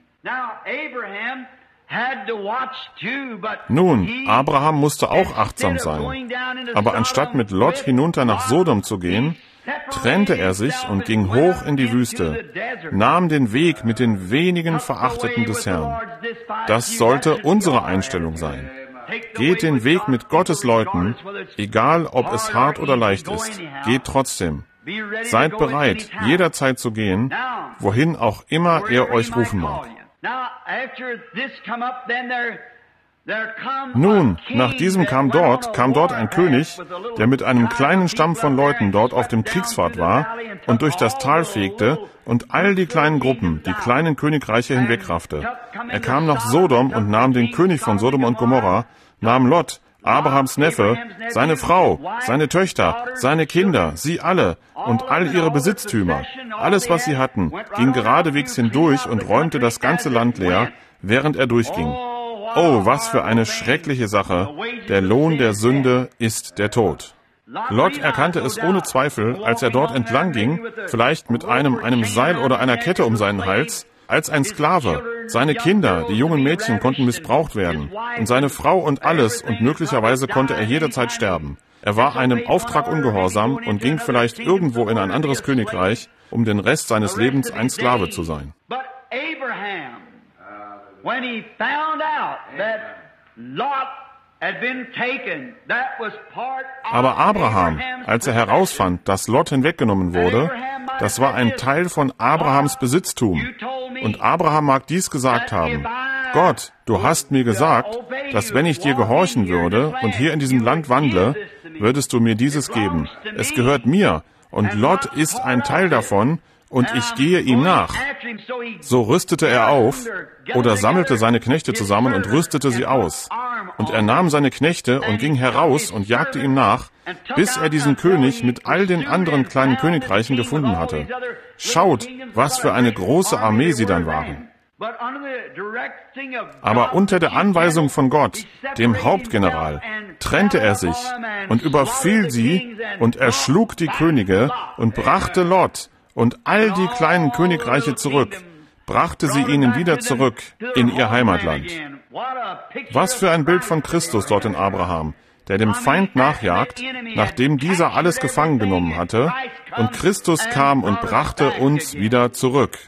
Nun, Abraham musste auch achtsam sein. Aber anstatt mit Lot hinunter nach Sodom zu gehen, trennte er sich und ging hoch in die Wüste, nahm den Weg mit den wenigen Verachteten des Herrn. Das sollte unsere Einstellung sein. Geht den Weg mit Gottes Leuten, egal ob es hart oder leicht ist. Geht trotzdem. Seid bereit, jederzeit zu gehen, wohin auch immer er euch rufen mag. Nun, nach diesem kam dort, kam dort ein König, der mit einem kleinen Stamm von Leuten dort auf dem Kriegsfahrt war und durch das Tal fegte und all die kleinen Gruppen, die kleinen Königreiche hinwegraffte. Er kam nach Sodom und nahm den König von Sodom und Gomorra, nahm Lot, Abrahams Neffe, seine Frau, seine Töchter, seine Kinder, sie alle und all ihre Besitztümer. Alles, was sie hatten, ging geradewegs hindurch und räumte das ganze Land leer, während er durchging. Oh, was für eine schreckliche Sache. Der Lohn der Sünde ist der Tod. Lot erkannte es ohne Zweifel, als er dort entlang ging, vielleicht mit einem, einem Seil oder einer Kette um seinen Hals, als ein Sklave. Seine Kinder, die jungen Mädchen, konnten missbraucht werden. Und seine Frau und alles, und möglicherweise konnte er jederzeit sterben. Er war einem Auftrag ungehorsam und ging vielleicht irgendwo in ein anderes Königreich, um den Rest seines Lebens ein Sklave zu sein. When he found out that Lot had been taken, that was part of Aber Abraham, als er herausfand, dass Lot hinweggenommen wurde, das war ein Teil von Abrahams Besitztum. Und Abraham mag dies gesagt haben: Gott, du hast mir gesagt, dass wenn ich dir gehorchen würde und hier in diesem Land wandle, würdest du mir dieses geben. Es gehört mir, und Lot ist ein Teil davon, und ich gehe ihm nach. So rüstete er auf oder sammelte seine Knechte zusammen und rüstete sie aus. Und er nahm seine Knechte und ging heraus und jagte ihm nach, bis er diesen König mit all den anderen kleinen Königreichen gefunden hatte. Schaut, was für eine große Armee sie dann waren. Aber unter der Anweisung von Gott, dem Hauptgeneral, trennte er sich und überfiel sie und erschlug die Könige und brachte Lot und all die kleinen Königreiche zurück, brachte sie ihnen wieder zurück in ihr Heimatland. Was für ein Bild von Christus dort in Abraham, der dem Feind nachjagt, nachdem dieser alles gefangen genommen hatte, und Christus kam und brachte uns wieder zurück.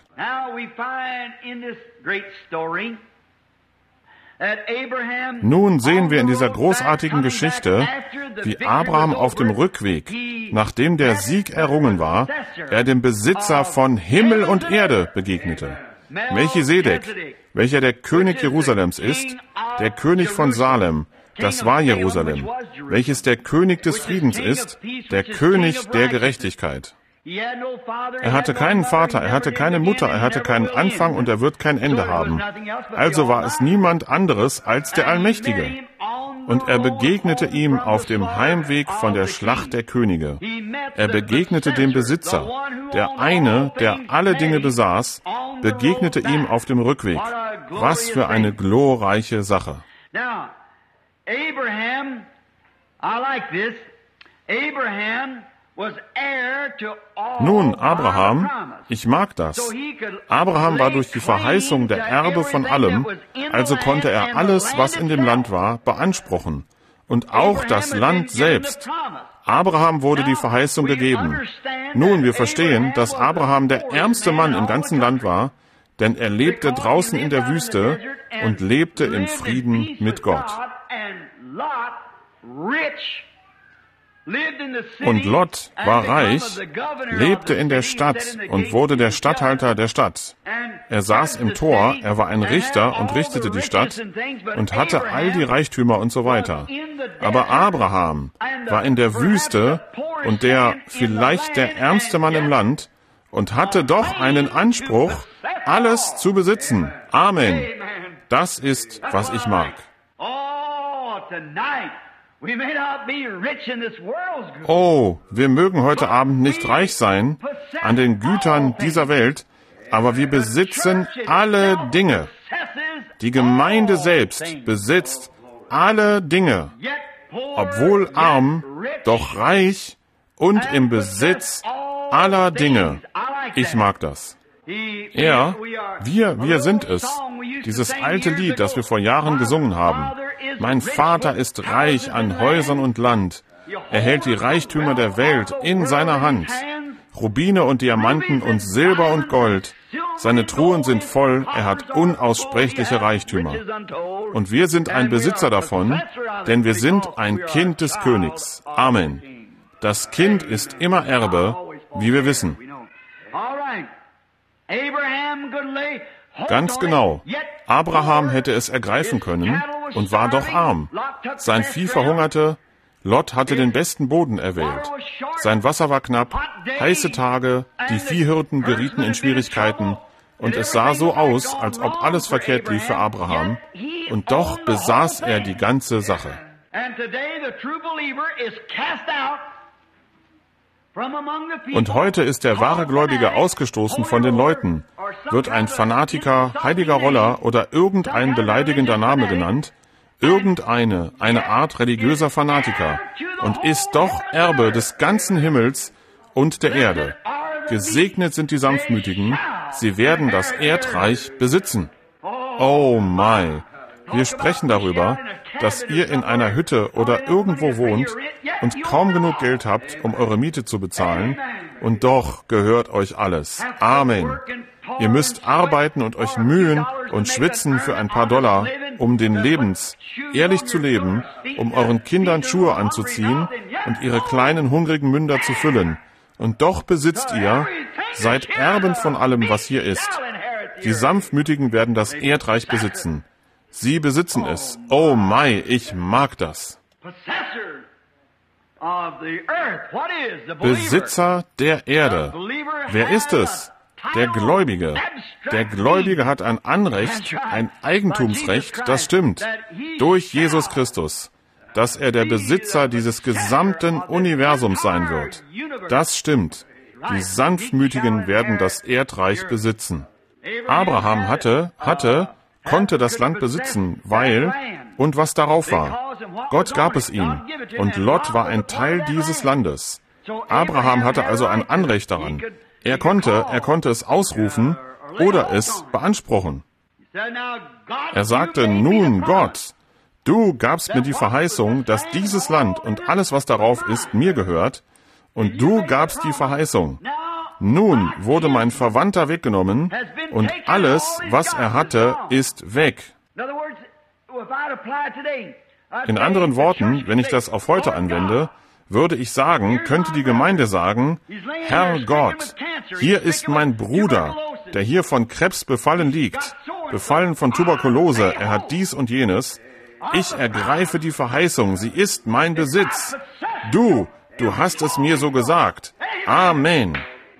Nun sehen wir in dieser großartigen Geschichte, wie Abraham auf dem Rückweg, nachdem der Sieg errungen war, er dem Besitzer von Himmel und Erde begegnete. Melchisedek, welcher der König Jerusalems ist, der König von Salem, das war Jerusalem, welches der König des Friedens ist, der König der Gerechtigkeit. Er hatte keinen Vater, er hatte keine Mutter, er hatte keinen Anfang und er wird kein Ende haben. Also war es niemand anderes als der Allmächtige. Und er begegnete ihm auf dem Heimweg von der Schlacht der Könige. Er begegnete dem Besitzer, der eine, der alle Dinge besaß, begegnete ihm auf dem Rückweg. Was für eine glorreiche Sache. Abraham, I like this. Abraham Nun, Abraham, ich mag das. Abraham war durch die Verheißung der Erbe von allem, also konnte er alles, was in dem Land war, beanspruchen. Und auch das Land selbst. Abraham wurde die Verheißung gegeben. Nun, wir verstehen, dass Abraham der ärmste Mann im ganzen Land war, denn er lebte draußen in der Wüste und lebte im Frieden mit Gott. Und Lot war reich, lebte in der Stadt und wurde der Statthalter der Stadt. Er saß im Tor, er war ein Richter und richtete die Stadt und hatte all die Reichtümer und so weiter. Aber Abraham war in der Wüste und der vielleicht der ärmste Mann im Land und hatte doch einen Anspruch, alles zu besitzen. Amen. Das ist, was ich mag. Oh, wir mögen heute Abend nicht reich sein an den Gütern dieser Welt, aber wir besitzen alle Dinge. Die Gemeinde selbst besitzt alle Dinge, obwohl arm, doch reich und im Besitz aller Dinge. Ich mag das. Er, wir, wir sind es. Dieses alte Lied, das wir vor Jahren gesungen haben. Mein Vater ist reich an Häusern und Land. Er hält die Reichtümer der Welt in seiner Hand. Rubine und Diamanten und Silber und Gold. Seine Truhen sind voll, er hat unaussprechliche Reichtümer. Und wir sind ein Besitzer davon, denn wir sind ein Kind des Königs. Amen. Das Kind ist immer Erbe, wie wir wissen. Ganz genau. Abraham hätte es ergreifen können und war doch arm. Sein Vieh verhungerte, Lot hatte den besten Boden erwählt. Sein Wasser war knapp, heiße Tage, die Viehhirten gerieten in Schwierigkeiten und es sah so aus, als ob alles verkehrt lief für Abraham und doch besaß er die ganze Sache. Und heute ist der wahre Gläubige ausgestoßen von den Leuten, wird ein Fanatiker, heiliger Roller oder irgendein beleidigender Name genannt, irgendeine, eine Art religiöser Fanatiker und ist doch Erbe des ganzen Himmels und der Erde. Gesegnet sind die Sanftmütigen, sie werden das Erdreich besitzen. Oh my! Wir sprechen darüber, dass ihr in einer Hütte oder irgendwo wohnt und kaum genug Geld habt, um eure Miete zu bezahlen, und doch gehört euch alles. Amen. Ihr müsst arbeiten und euch mühen und schwitzen für ein paar Dollar, um den Lebens, ehrlich zu leben, um euren Kindern Schuhe anzuziehen und ihre kleinen hungrigen Münder zu füllen. Und doch besitzt ihr, seid Erben von allem, was hier ist. Die Sanftmütigen werden das Erdreich besitzen. Sie besitzen es. Oh my, ich mag das. Besitzer der Erde. Wer ist es? Der Gläubige. Der Gläubige hat ein Anrecht, ein Eigentumsrecht, das stimmt, durch Jesus Christus, dass er der Besitzer dieses gesamten Universums sein wird. Das stimmt. Die Sanftmütigen werden das Erdreich besitzen. Abraham hatte, hatte, konnte das Land besitzen, weil und was darauf war. Gott gab es ihm und Lot war ein Teil dieses Landes. Abraham hatte also ein Anrecht daran. Er konnte, er konnte es ausrufen oder es beanspruchen. Er sagte, nun Gott, du gabst mir die Verheißung, dass dieses Land und alles, was darauf ist, mir gehört, und du gabst die Verheißung. Nun wurde mein Verwandter weggenommen und alles, was er hatte, ist weg. In anderen Worten, wenn ich das auf heute anwende, würde ich sagen, könnte die Gemeinde sagen, Herr Gott, hier ist mein Bruder, der hier von Krebs befallen liegt, befallen von Tuberkulose, er hat dies und jenes. Ich ergreife die Verheißung, sie ist mein Besitz. Du, du hast es mir so gesagt. Amen.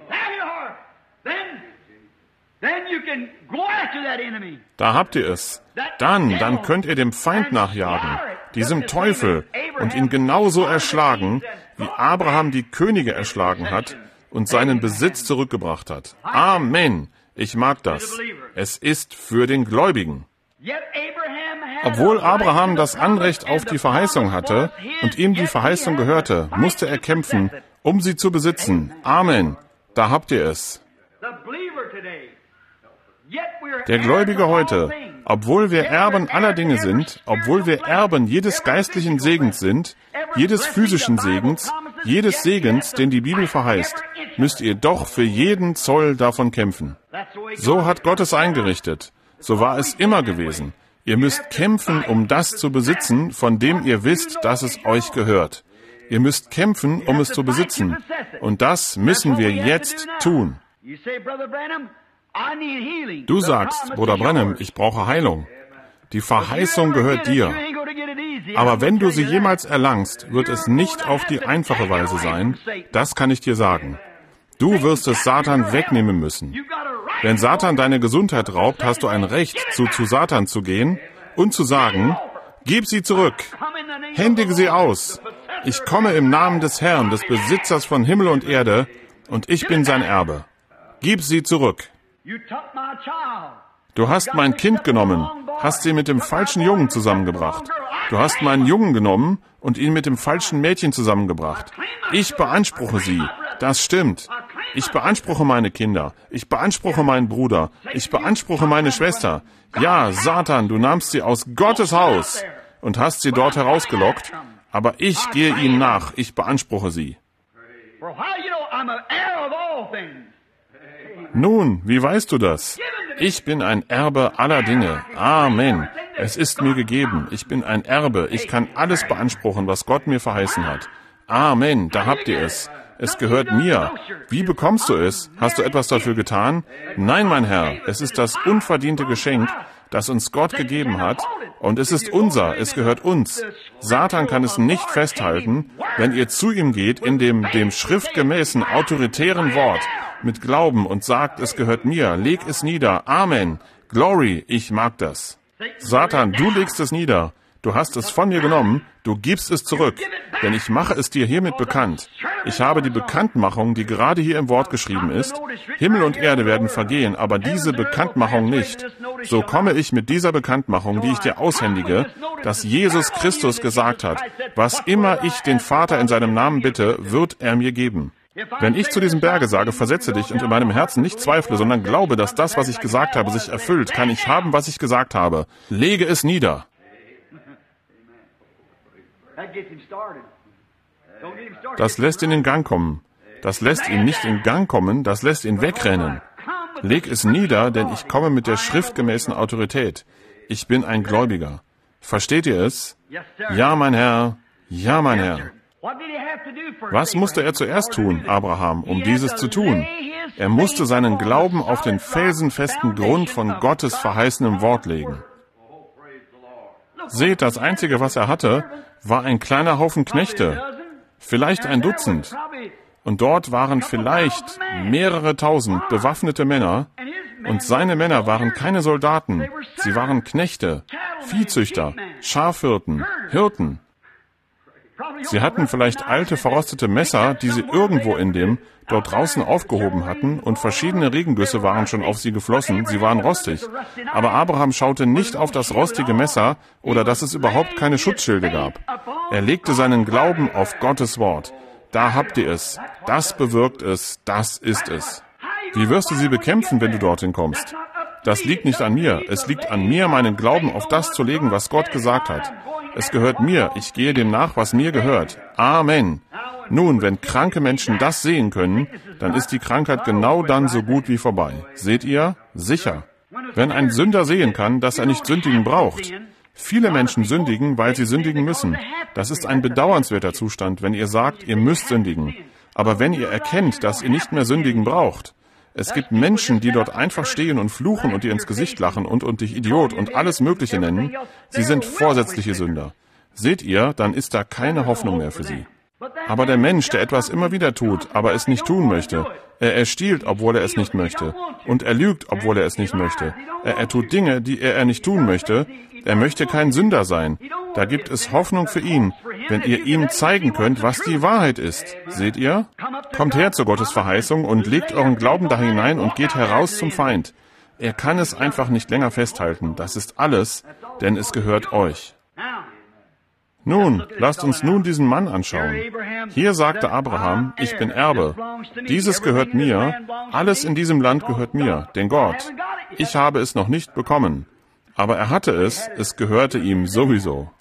Da habt ihr es. Dann, dann könnt ihr dem Feind nachjagen, diesem Teufel, und ihn genauso erschlagen, wie Abraham die Könige erschlagen hat und seinen Besitz zurückgebracht hat. Amen. Ich mag das. Es ist für den Gläubigen. Obwohl Abraham das Anrecht auf die Verheißung hatte und ihm die Verheißung gehörte, musste er kämpfen, um sie zu besitzen. Amen. Da habt ihr es. Der Gläubige heute, obwohl wir Erben aller Dinge sind, obwohl wir Erben jedes geistlichen Segens sind, jedes physischen Segens, jedes Segens, den die Bibel verheißt, müsst ihr doch für jeden Zoll davon kämpfen. So hat Gott es eingerichtet. So war es immer gewesen. Ihr müsst kämpfen, um das zu besitzen, von dem ihr wisst, dass es euch gehört. Ihr müsst kämpfen, um es zu besitzen. Und das müssen wir jetzt tun. Du sagst, Bruder Branham, ich brauche Heilung. Die Verheißung gehört dir. Aber wenn du sie jemals erlangst, wird es nicht auf die einfache Weise sein. Das kann ich dir sagen. Du wirst es Satan wegnehmen müssen. Wenn Satan deine Gesundheit raubt, hast du ein Recht, zu, zu Satan zu gehen und zu sagen, gib sie zurück, händige sie aus. Ich komme im Namen des Herrn, des Besitzers von Himmel und Erde, und ich bin sein Erbe. Gib sie zurück. Du hast mein Kind genommen, hast sie mit dem falschen Jungen zusammengebracht. Du hast meinen Jungen genommen und ihn mit dem falschen Mädchen zusammengebracht. Ich beanspruche sie. Das stimmt. Ich beanspruche meine Kinder. Ich beanspruche meinen Bruder. Ich beanspruche meine Schwester. Ja, Satan, du nahmst sie aus Gottes Haus und hast sie dort herausgelockt. Aber ich gehe ihnen nach. Ich beanspruche sie. Nun, wie weißt du das? Ich bin ein Erbe aller Dinge. Amen. Es ist mir gegeben. Ich bin ein Erbe. Ich kann alles beanspruchen, was Gott mir verheißen hat. Amen. Da habt ihr es. Es gehört mir. Wie bekommst du es? Hast du etwas dafür getan? Nein, mein Herr. Es ist das unverdiente Geschenk, das uns Gott gegeben hat. Und es ist unser. Es gehört uns. Satan kann es nicht festhalten, wenn ihr zu ihm geht in dem, dem schriftgemäßen, autoritären Wort mit Glauben und sagt, es gehört mir. Leg es nieder. Amen. Glory. Ich mag das. Satan, du legst es nieder. Du hast es von mir genommen, du gibst es zurück, denn ich mache es dir hiermit bekannt. Ich habe die Bekanntmachung, die gerade hier im Wort geschrieben ist. Himmel und Erde werden vergehen, aber diese Bekanntmachung nicht. So komme ich mit dieser Bekanntmachung, die ich dir aushändige, dass Jesus Christus gesagt hat, was immer ich den Vater in seinem Namen bitte, wird er mir geben. Wenn ich zu diesem Berge sage, versetze dich und in meinem Herzen nicht zweifle, sondern glaube, dass das, was ich gesagt habe, sich erfüllt, kann ich haben, was ich gesagt habe. Lege es nieder. Das lässt ihn in Gang kommen. Das lässt ihn nicht in Gang kommen, das lässt ihn wegrennen. Leg es nieder, denn ich komme mit der schriftgemäßen Autorität. Ich bin ein Gläubiger. Versteht ihr es? Ja, mein Herr. Ja, mein Herr. Was musste er zuerst tun, Abraham, um dieses zu tun? Er musste seinen Glauben auf den felsenfesten Grund von Gottes verheißenem Wort legen. Seht, das Einzige, was er hatte, war ein kleiner Haufen Knechte, vielleicht ein Dutzend. Und dort waren vielleicht mehrere tausend bewaffnete Männer, und seine Männer waren keine Soldaten, sie waren Knechte, Viehzüchter, Schafhirten, Hirten. Sie hatten vielleicht alte, verrostete Messer, die sie irgendwo in dem dort draußen aufgehoben hatten, und verschiedene Regengüsse waren schon auf sie geflossen, sie waren rostig. Aber Abraham schaute nicht auf das rostige Messer oder dass es überhaupt keine Schutzschilde gab. Er legte seinen Glauben auf Gottes Wort. Da habt ihr es. Das bewirkt es. Das ist es. Wie wirst du sie bekämpfen, wenn du dorthin kommst? Das liegt nicht an mir. Es liegt an mir, meinen Glauben auf das zu legen, was Gott gesagt hat. Es gehört mir. Ich gehe dem nach, was mir gehört. Amen. Nun, wenn kranke Menschen das sehen können, dann ist die Krankheit genau dann so gut wie vorbei. Seht ihr? Sicher. Wenn ein Sünder sehen kann, dass er nicht sündigen braucht. Viele Menschen sündigen, weil sie sündigen müssen. Das ist ein bedauernswerter Zustand, wenn ihr sagt, ihr müsst sündigen. Aber wenn ihr erkennt, dass ihr nicht mehr sündigen braucht. Es gibt Menschen, die dort einfach stehen und fluchen und dir ins Gesicht lachen und, und dich Idiot und alles Mögliche nennen. Sie sind vorsätzliche Sünder. Seht ihr, dann ist da keine Hoffnung mehr für sie. Aber der Mensch, der etwas immer wieder tut, aber es nicht tun möchte, er, er stiehlt, obwohl er es nicht möchte, und er lügt, obwohl er es nicht möchte, er, er tut Dinge, die er, er nicht tun möchte, er möchte kein Sünder sein. Da gibt es Hoffnung für ihn, wenn ihr ihm zeigen könnt, was die Wahrheit ist. Seht ihr? Kommt her zu Gottes Verheißung und legt euren Glauben da hinein und geht heraus zum Feind. Er kann es einfach nicht länger festhalten. Das ist alles, denn es gehört euch. Nun, lasst uns nun diesen Mann anschauen. Hier sagte Abraham, ich bin Erbe. Dieses gehört mir, alles in diesem Land gehört mir, denn Gott. Ich habe es noch nicht bekommen. Aber er hatte es, es gehörte ihm sowieso.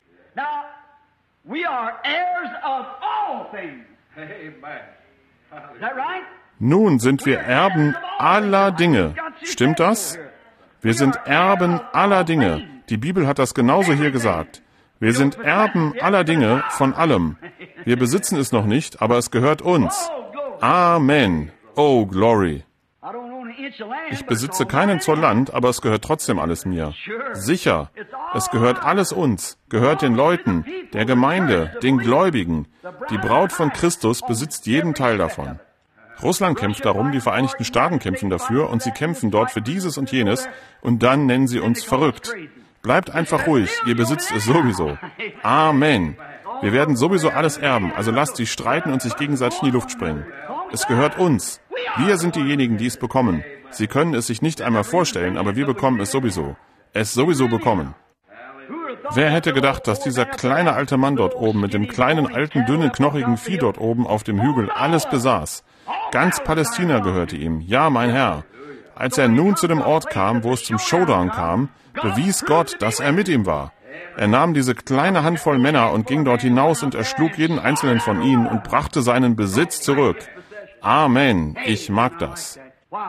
Nun sind wir Erben aller Dinge. Stimmt das? Wir sind Erben aller Dinge. Die Bibel hat das genauso hier gesagt. Wir sind Erben aller Dinge von allem. Wir besitzen es noch nicht, aber es gehört uns. Amen. Oh, Glory. Ich besitze keinen Zoll Land, aber es gehört trotzdem alles mir. Sicher, es gehört alles uns, gehört den Leuten, der Gemeinde, den Gläubigen. Die Braut von Christus besitzt jeden Teil davon. Russland kämpft darum, die Vereinigten Staaten kämpfen dafür und sie kämpfen dort für dieses und jenes und dann nennen sie uns verrückt. Bleibt einfach ruhig, ihr besitzt es sowieso. Amen. Wir werden sowieso alles erben, also lasst sie streiten und sich gegenseitig in die Luft springen. Es gehört uns. Wir sind diejenigen, die es bekommen. Sie können es sich nicht einmal vorstellen, aber wir bekommen es sowieso. Es sowieso bekommen. Wer hätte gedacht, dass dieser kleine alte Mann dort oben mit dem kleinen, alten, dünnen, knochigen Vieh dort oben auf dem Hügel alles besaß? Ganz Palästina gehörte ihm. Ja, mein Herr. Als er nun zu dem Ort kam, wo es zum Showdown kam, bewies Gott, dass er mit ihm war. Er nahm diese kleine Handvoll Männer und ging dort hinaus und erschlug jeden einzelnen von ihnen und brachte seinen Besitz zurück. Amen. Ich mag das.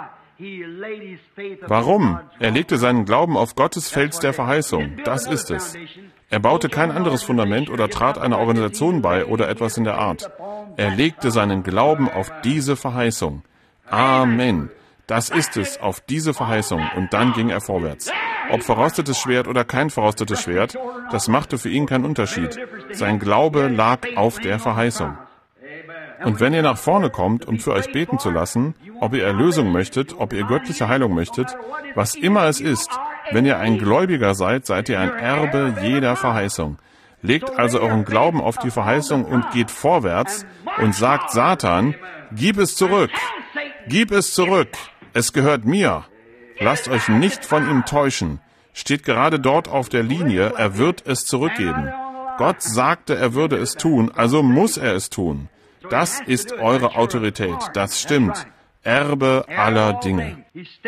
Warum? Er legte seinen Glauben auf Gottes Fels der Verheißung. Das ist es. Er baute kein anderes Fundament oder trat einer Organisation bei oder etwas in der Art. Er legte seinen Glauben auf diese Verheißung. Amen. Das ist es, auf diese Verheißung. Und dann ging er vorwärts. Ob verrostetes Schwert oder kein verrostetes Schwert, das machte für ihn keinen Unterschied. Sein Glaube lag auf der Verheißung. Und wenn ihr nach vorne kommt, um für euch beten zu lassen, ob ihr Erlösung möchtet, ob ihr göttliche Heilung möchtet, was immer es ist, wenn ihr ein Gläubiger seid, seid ihr ein Erbe jeder Verheißung. Legt also euren Glauben auf die Verheißung und geht vorwärts und sagt Satan, gib es zurück, gib es zurück, es gehört mir. Lasst euch nicht von ihm täuschen. Steht gerade dort auf der Linie, er wird es zurückgeben. Gott sagte, er würde es tun, also muss er es tun. Das ist eure Autorität, das stimmt. Erbe aller Dinge.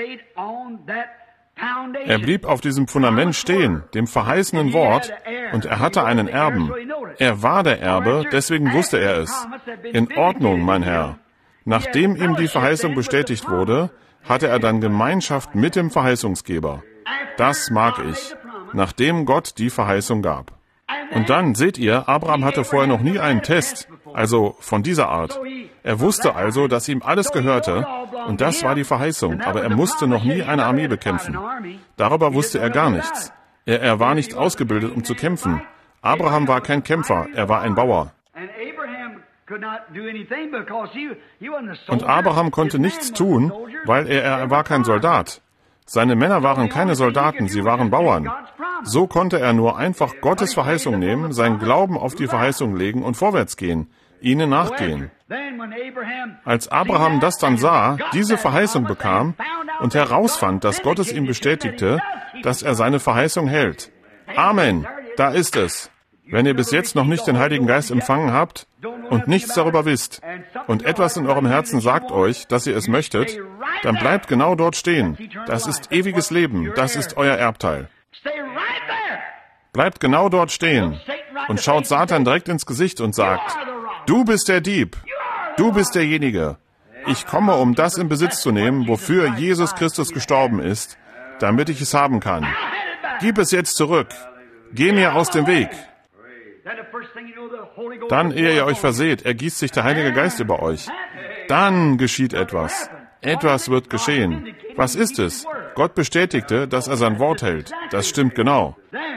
Er blieb auf diesem Fundament stehen, dem verheißenen Wort, und er hatte einen Erben. Er war der Erbe, deswegen wusste er es. In Ordnung, mein Herr. Nachdem ihm die Verheißung bestätigt wurde, hatte er dann Gemeinschaft mit dem Verheißungsgeber. Das mag ich, nachdem Gott die Verheißung gab. Und dann, seht ihr, Abraham hatte vorher noch nie einen Test, also von dieser Art. Er wusste also, dass ihm alles gehörte, und das war die Verheißung, aber er musste noch nie eine Armee bekämpfen. Darüber wusste er gar nichts. Er, er war nicht ausgebildet, um zu kämpfen. Abraham war kein Kämpfer, er war ein Bauer. Und Abraham konnte nichts tun, weil er, er war kein Soldat. Seine Männer waren keine Soldaten, sie waren Bauern. So konnte er nur einfach Gottes Verheißung nehmen, seinen Glauben auf die Verheißung legen und vorwärts gehen, ihnen nachgehen. Als Abraham das dann sah, diese Verheißung bekam und herausfand, dass Gott es ihm bestätigte, dass er seine Verheißung hält. Amen, da ist es. Wenn ihr bis jetzt noch nicht den Heiligen Geist empfangen habt und nichts darüber wisst und etwas in eurem Herzen sagt euch, dass ihr es möchtet, dann bleibt genau dort stehen. Das ist ewiges Leben, das ist euer Erbteil. Bleibt genau dort stehen und schaut Satan direkt ins Gesicht und sagt, du bist der Dieb, du bist derjenige. Ich komme, um das in Besitz zu nehmen, wofür Jesus Christus gestorben ist, damit ich es haben kann. Gib es jetzt zurück. Geh mir aus dem Weg. Dann, ehe ihr euch verseht, ergießt sich der Heilige Geist über euch. Dann geschieht etwas. Etwas wird geschehen. Was ist es? Gott bestätigte, dass er sein Wort hält. Das stimmt genau.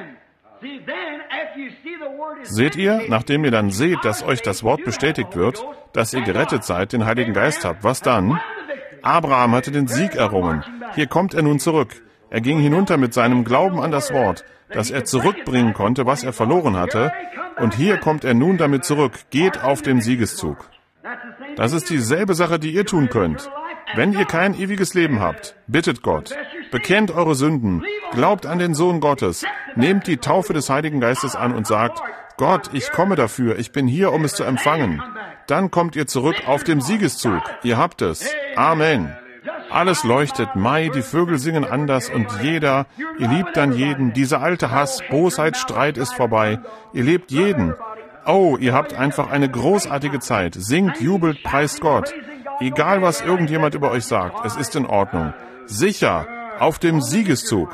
Seht ihr, nachdem ihr dann seht, dass euch das Wort bestätigt wird, dass ihr gerettet seid, den Heiligen Geist habt, was dann? Abraham hatte den Sieg errungen. Hier kommt er nun zurück. Er ging hinunter mit seinem Glauben an das Wort, dass er zurückbringen konnte, was er verloren hatte. Und hier kommt er nun damit zurück. Geht auf den Siegeszug. Das ist dieselbe Sache, die ihr tun könnt. Wenn ihr kein ewiges Leben habt, bittet Gott. Bekennt eure Sünden. Glaubt an den Sohn Gottes. Nehmt die Taufe des Heiligen Geistes an und sagt, Gott, ich komme dafür. Ich bin hier, um es zu empfangen. Dann kommt ihr zurück auf dem Siegeszug. Ihr habt es. Amen. Alles leuchtet, Mai, die Vögel singen anders und jeder, ihr liebt dann jeden, dieser alte Hass, Bosheit, Streit ist vorbei, ihr lebt jeden. Oh, ihr habt einfach eine großartige Zeit, singt, jubelt, preist Gott. Egal, was irgendjemand über euch sagt, es ist in Ordnung. Sicher, auf dem Siegeszug.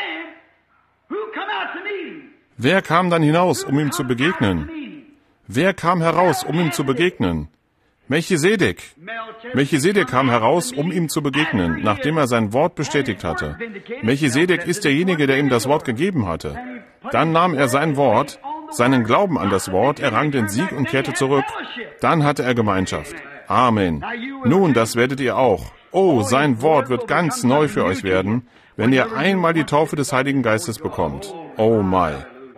Wer kam dann hinaus, um ihm zu begegnen? Wer kam heraus, um ihm zu begegnen? Melchisedek. Melchisedek kam heraus, um ihm zu begegnen, nachdem er sein Wort bestätigt hatte. Melchisedek ist derjenige, der ihm das Wort gegeben hatte. Dann nahm er sein Wort, seinen Glauben an das Wort, errang den Sieg und kehrte zurück. Dann hatte er Gemeinschaft. Amen. Nun, das werdet ihr auch. Oh, sein Wort wird ganz neu für euch werden, wenn ihr einmal die Taufe des Heiligen Geistes bekommt. Oh my.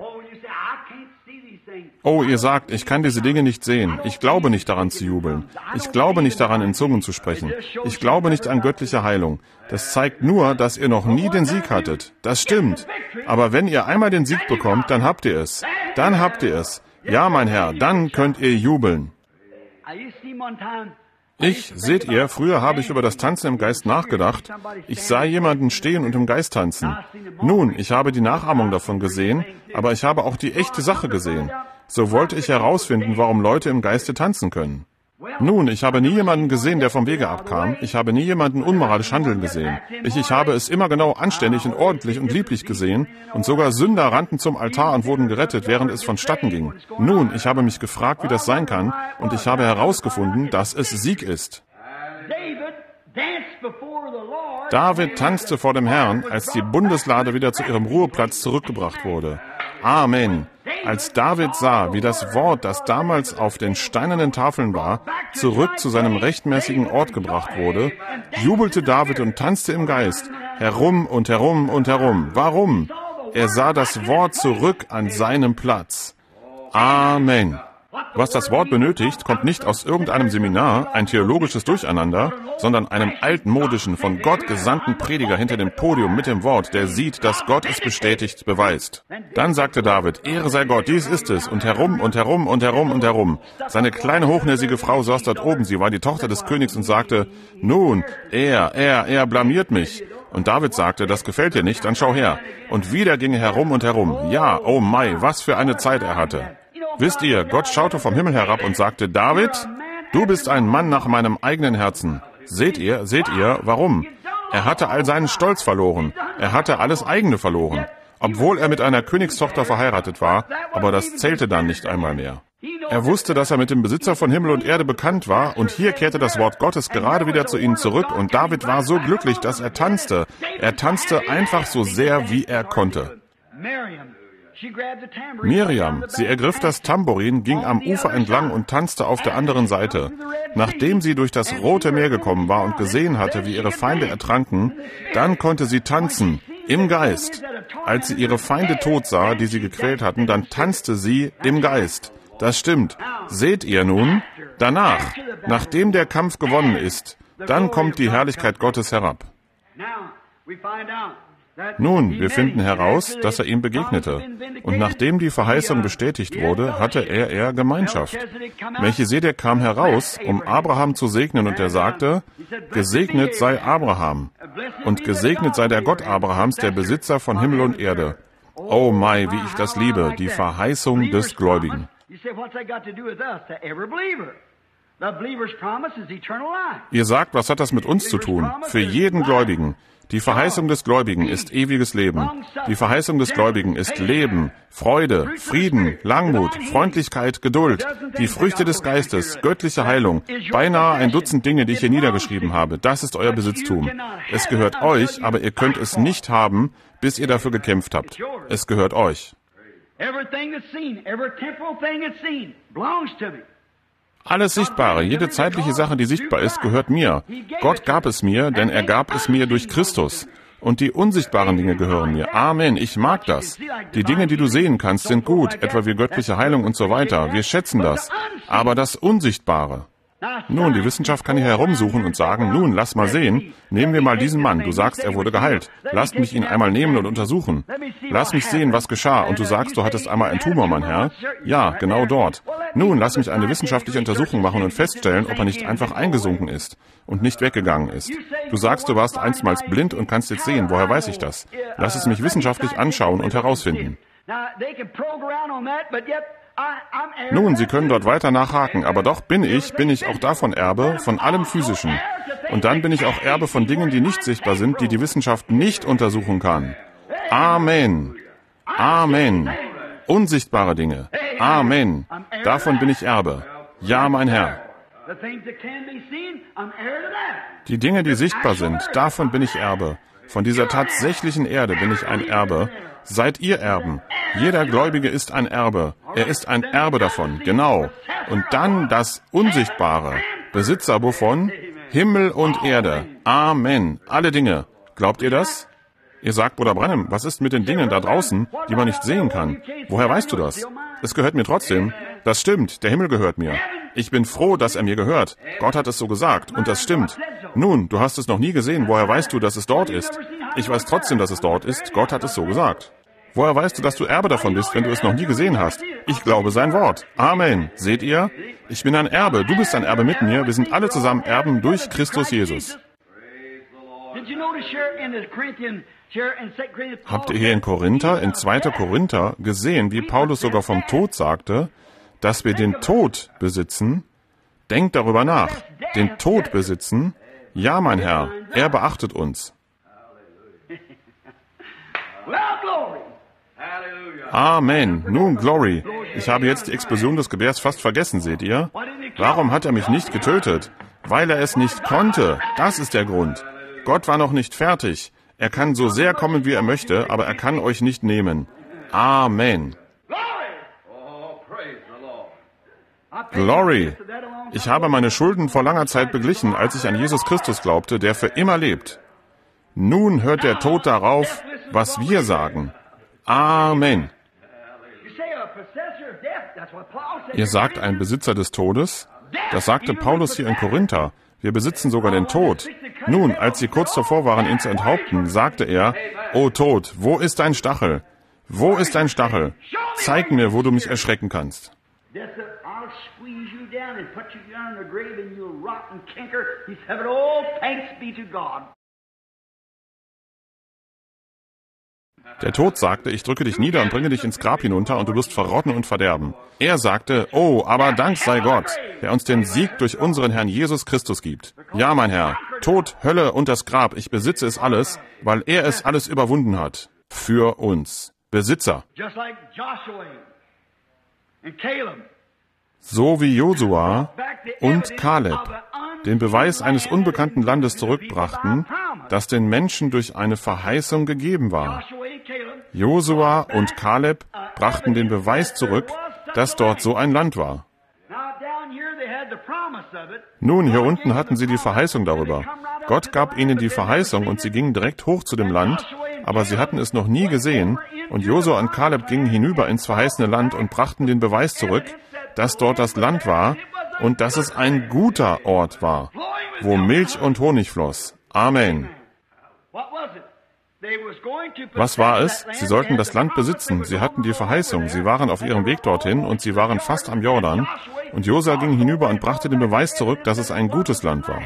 Oh, ihr sagt, ich kann diese Dinge nicht sehen. Ich glaube nicht daran zu jubeln. Ich glaube nicht daran, in Zungen zu sprechen. Ich glaube nicht an göttliche Heilung. Das zeigt nur, dass ihr noch nie den Sieg hattet. Das stimmt. Aber wenn ihr einmal den Sieg bekommt, dann habt ihr es. Dann habt ihr es. Ja, mein Herr, dann könnt ihr jubeln. Ich, seht ihr, früher habe ich über das Tanzen im Geist nachgedacht. Ich sah jemanden stehen und im Geist tanzen. Nun, ich habe die Nachahmung davon gesehen, aber ich habe auch die echte Sache gesehen. So wollte ich herausfinden, warum Leute im Geiste tanzen können. Nun, ich habe nie jemanden gesehen, der vom Wege abkam. Ich habe nie jemanden unmoralisch handeln gesehen. Ich, ich habe es immer genau anständig und ordentlich und lieblich gesehen. Und sogar Sünder rannten zum Altar und wurden gerettet, während es vonstatten ging. Nun, ich habe mich gefragt, wie das sein kann. Und ich habe herausgefunden, dass es Sieg ist. David tanzte vor dem Herrn, als die Bundeslade wieder zu ihrem Ruheplatz zurückgebracht wurde. Amen. Als David sah, wie das Wort, das damals auf den steinernen Tafeln war, zurück zu seinem rechtmäßigen Ort gebracht wurde, jubelte David und tanzte im Geist, herum und herum und herum. Warum? Er sah das Wort zurück an seinem Platz. Amen. Was das Wort benötigt, kommt nicht aus irgendeinem Seminar, ein theologisches Durcheinander, sondern einem altmodischen, von Gott gesandten Prediger hinter dem Podium mit dem Wort, der sieht, dass Gott es bestätigt, beweist. Dann sagte David, Ehre sei Gott, dies ist es, und herum und herum und herum und herum. Seine kleine hochnäsige Frau saß dort oben, sie war die Tochter des Königs und sagte, nun, er, er, er blamiert mich. Und David sagte, das gefällt dir nicht, dann schau her. Und wieder ging er herum und herum. Ja, oh mein, was für eine Zeit er hatte. Wisst ihr, Gott schaute vom Himmel herab und sagte, David, du bist ein Mann nach meinem eigenen Herzen. Seht ihr, seht ihr, warum? Er hatte all seinen Stolz verloren. Er hatte alles eigene verloren. Obwohl er mit einer Königstochter verheiratet war, aber das zählte dann nicht einmal mehr. Er wusste, dass er mit dem Besitzer von Himmel und Erde bekannt war, und hier kehrte das Wort Gottes gerade wieder zu ihnen zurück, und David war so glücklich, dass er tanzte. Er tanzte einfach so sehr, wie er konnte. Miriam, sie ergriff das Tambourin, ging am Ufer entlang und tanzte auf der anderen Seite. Nachdem sie durch das Rote Meer gekommen war und gesehen hatte, wie ihre Feinde ertranken, dann konnte sie tanzen, im Geist. Als sie ihre Feinde tot sah, die sie gequält hatten, dann tanzte sie im Geist. Das stimmt. Seht ihr nun? Danach, nachdem der Kampf gewonnen ist, dann kommt die Herrlichkeit Gottes herab. Nun, wir finden heraus, dass er ihm begegnete. Und nachdem die Verheißung bestätigt wurde, hatte er er Gemeinschaft. Melchisedek kam heraus, um Abraham zu segnen, und er sagte, gesegnet sei Abraham. Und gesegnet sei der Gott Abrahams, der Besitzer von Himmel und Erde. Oh mein, wie ich das liebe, die Verheißung des Gläubigen. Ihr sagt, was hat das mit uns zu tun? Für jeden Gläubigen. Die Verheißung des Gläubigen ist ewiges Leben. Die Verheißung des Gläubigen ist Leben, Freude, Frieden, Langmut, Freundlichkeit, Geduld, die Früchte des Geistes, göttliche Heilung, beinahe ein Dutzend Dinge, die ich hier niedergeschrieben habe. Das ist euer Besitztum. Es gehört euch, aber ihr könnt es nicht haben, bis ihr dafür gekämpft habt. Es gehört euch. Alles Sichtbare, jede zeitliche Sache, die sichtbar ist, gehört mir. Gott gab es mir, denn er gab es mir durch Christus. Und die unsichtbaren Dinge gehören mir. Amen, ich mag das. Die Dinge, die du sehen kannst, sind gut, etwa wie göttliche Heilung und so weiter. Wir schätzen das. Aber das Unsichtbare. Nun, die Wissenschaft kann hier herumsuchen und sagen, nun, lass mal sehen. Nehmen wir mal diesen Mann. Du sagst, er wurde geheilt. Lasst mich ihn einmal nehmen und untersuchen. Lass mich sehen, was geschah. Und du sagst, du hattest einmal einen Tumor, mein Herr. Ja, genau dort. Nun, lass mich eine wissenschaftliche Untersuchung machen und feststellen, ob er nicht einfach eingesunken ist und nicht weggegangen ist. Du sagst, du warst einstmals blind und kannst jetzt sehen. Woher weiß ich das? Lass es mich wissenschaftlich anschauen und herausfinden. Nun, Sie können dort weiter nachhaken, aber doch bin ich, bin ich auch davon Erbe, von allem Physischen. Und dann bin ich auch Erbe von Dingen, die nicht sichtbar sind, die die Wissenschaft nicht untersuchen kann. Amen. Amen. Unsichtbare Dinge. Amen. Davon bin ich Erbe. Ja, mein Herr. Die Dinge, die sichtbar sind, davon bin ich Erbe. Von dieser tatsächlichen Erde bin ich ein Erbe. Seid ihr Erben. Jeder Gläubige ist ein Erbe. Er ist ein Erbe davon, genau. Und dann das Unsichtbare. Besitzer wovon? Himmel und Erde. Amen. Alle Dinge. Glaubt ihr das? Ihr sagt, Bruder Branham, was ist mit den Dingen da draußen, die man nicht sehen kann? Woher weißt du das? Es gehört mir trotzdem. Das stimmt, der Himmel gehört mir. Ich bin froh, dass er mir gehört. Gott hat es so gesagt und das stimmt. Nun, du hast es noch nie gesehen. Woher weißt du, dass es dort ist? Ich weiß trotzdem, dass es dort ist. Gott hat es so gesagt. Woher weißt du, dass du Erbe davon bist, wenn du es noch nie gesehen hast? Ich glaube sein Wort. Amen. Seht ihr? Ich bin ein Erbe. Du bist ein Erbe mit mir. Wir sind alle zusammen Erben durch Christus Jesus. Habt ihr hier in Korinther, in zweiter Korinther, gesehen, wie Paulus sogar vom Tod sagte, dass wir den Tod besitzen? Denkt darüber nach. Den Tod besitzen? Ja, mein Herr, er beachtet uns. Amen. Nun, Glory. Ich habe jetzt die Explosion des Gebärs fast vergessen, seht ihr? Warum hat er mich nicht getötet? Weil er es nicht konnte. Das ist der Grund. Gott war noch nicht fertig. Er kann so sehr kommen, wie er möchte, aber er kann euch nicht nehmen. Amen. Glory. Ich habe meine Schulden vor langer Zeit beglichen, als ich an Jesus Christus glaubte, der für immer lebt. Nun hört der Tod darauf, was wir sagen. Amen. Ihr sagt, ein Besitzer des Todes? Das sagte Paulus hier in Korinther. Wir besitzen sogar den Tod. Nun, als sie kurz davor waren, ihn zu enthaupten, sagte er, O Tod, wo ist dein Stachel? Wo ist dein Stachel? Zeig mir, wo du mich erschrecken kannst. Der Tod sagte, ich drücke dich nieder und bringe dich ins Grab hinunter und du wirst verrotten und verderben. Er sagte, oh, aber Dank sei Gott, der uns den Sieg durch unseren Herrn Jesus Christus gibt. Ja, mein Herr, Tod, Hölle und das Grab, ich besitze es alles, weil er es alles überwunden hat. Für uns. Besitzer. So wie Josua und Kaleb den Beweis eines unbekannten Landes zurückbrachten, das den Menschen durch eine Verheißung gegeben war. Josua und Kaleb brachten den Beweis zurück, dass dort so ein Land war. Nun, hier unten hatten sie die Verheißung darüber. Gott gab ihnen die Verheißung und sie gingen direkt hoch zu dem Land, aber sie hatten es noch nie gesehen, und Josua und Kaleb gingen hinüber ins verheißene Land und brachten den Beweis zurück, dass dort das Land war und dass es ein guter Ort war, wo Milch und Honig floss. Amen. Was war es? Sie sollten das Land besitzen. Sie hatten die Verheißung. Sie waren auf ihrem Weg dorthin und sie waren fast am Jordan. Und Josua ging hinüber und brachte den Beweis zurück, dass es ein gutes Land war.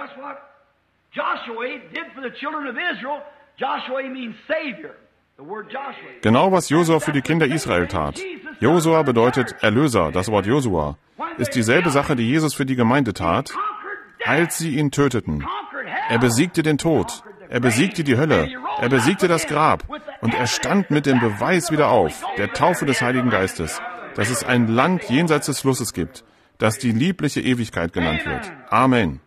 Genau was Josua für die Kinder Israel tat. Josua bedeutet Erlöser. Das Wort Josua ist dieselbe Sache, die Jesus für die Gemeinde tat, als sie ihn töteten. Er besiegte den Tod. Er besiegte die Hölle. Er besiegte das Grab. Und er stand mit dem Beweis wieder auf, der Taufe des Heiligen Geistes, dass es ein Land jenseits des Flusses gibt, das die liebliche Ewigkeit genannt wird. Amen.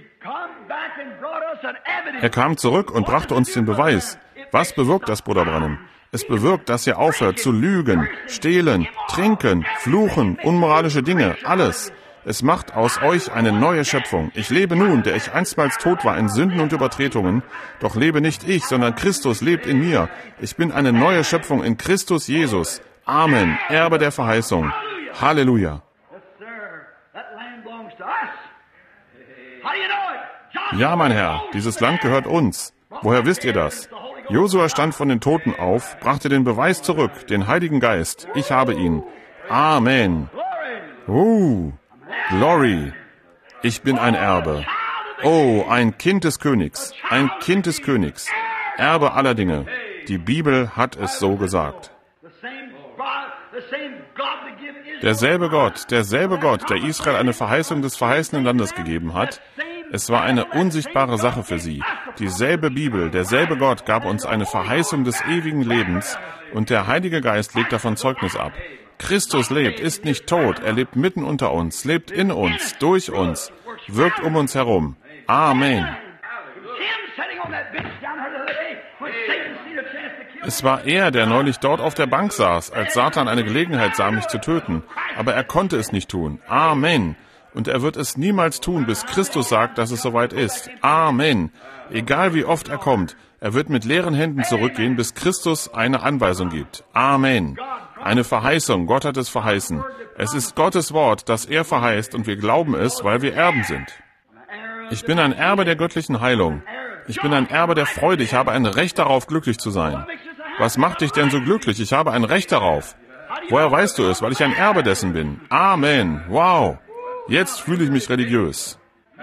Er kam zurück und brachte uns den Beweis. Was bewirkt das, Bruder Branham? Es bewirkt, dass ihr aufhört zu lügen, stehlen, trinken, fluchen, unmoralische Dinge, alles. Es macht aus euch eine neue Schöpfung. Ich lebe nun, der ich einstmals tot war in Sünden und Übertretungen, doch lebe nicht ich, sondern Christus lebt in mir. Ich bin eine neue Schöpfung in Christus Jesus. Amen. Erbe der Verheißung. Halleluja. Ja, mein Herr, dieses Land gehört uns. Woher wisst ihr das? Josua stand von den Toten auf, brachte den Beweis zurück, den Heiligen Geist. Ich habe ihn. Amen. Uh, Glory. Ich bin ein Erbe. Oh, ein Kind des Königs. Ein Kind des Königs. Erbe aller Dinge. Die Bibel hat es so gesagt. Derselbe Gott, derselbe Gott, der Israel eine Verheißung des verheißenen Landes gegeben hat, Es war eine unsichtbare Sache für sie. Dieselbe Bibel, derselbe Gott gab uns eine Verheißung des ewigen Lebens und der Heilige Geist legt davon Zeugnis ab. Christus lebt, ist nicht tot, er lebt mitten unter uns, lebt in uns, durch uns, wirkt um uns herum. Amen. Es war er, der neulich dort auf der Bank saß, als Satan eine Gelegenheit sah, mich zu töten. Aber er konnte es nicht tun. Amen. Und er wird es niemals tun, bis Christus sagt, dass es soweit ist. Amen. Egal wie oft er kommt, er wird mit leeren Händen zurückgehen, bis Christus eine Anweisung gibt. Amen. Eine Verheißung, Gott hat es verheißen. Es ist Gottes Wort, das er verheißt, und wir glauben es, weil wir Erben sind. Ich bin ein Erbe der göttlichen Heilung. Ich bin ein Erbe der Freude. Ich habe ein Recht darauf, glücklich zu sein. Was macht dich denn so glücklich? Ich habe ein Recht darauf. Woher weißt du es? Weil ich ein Erbe dessen bin. Amen. Wow. Jetzt fühle ich mich religiös.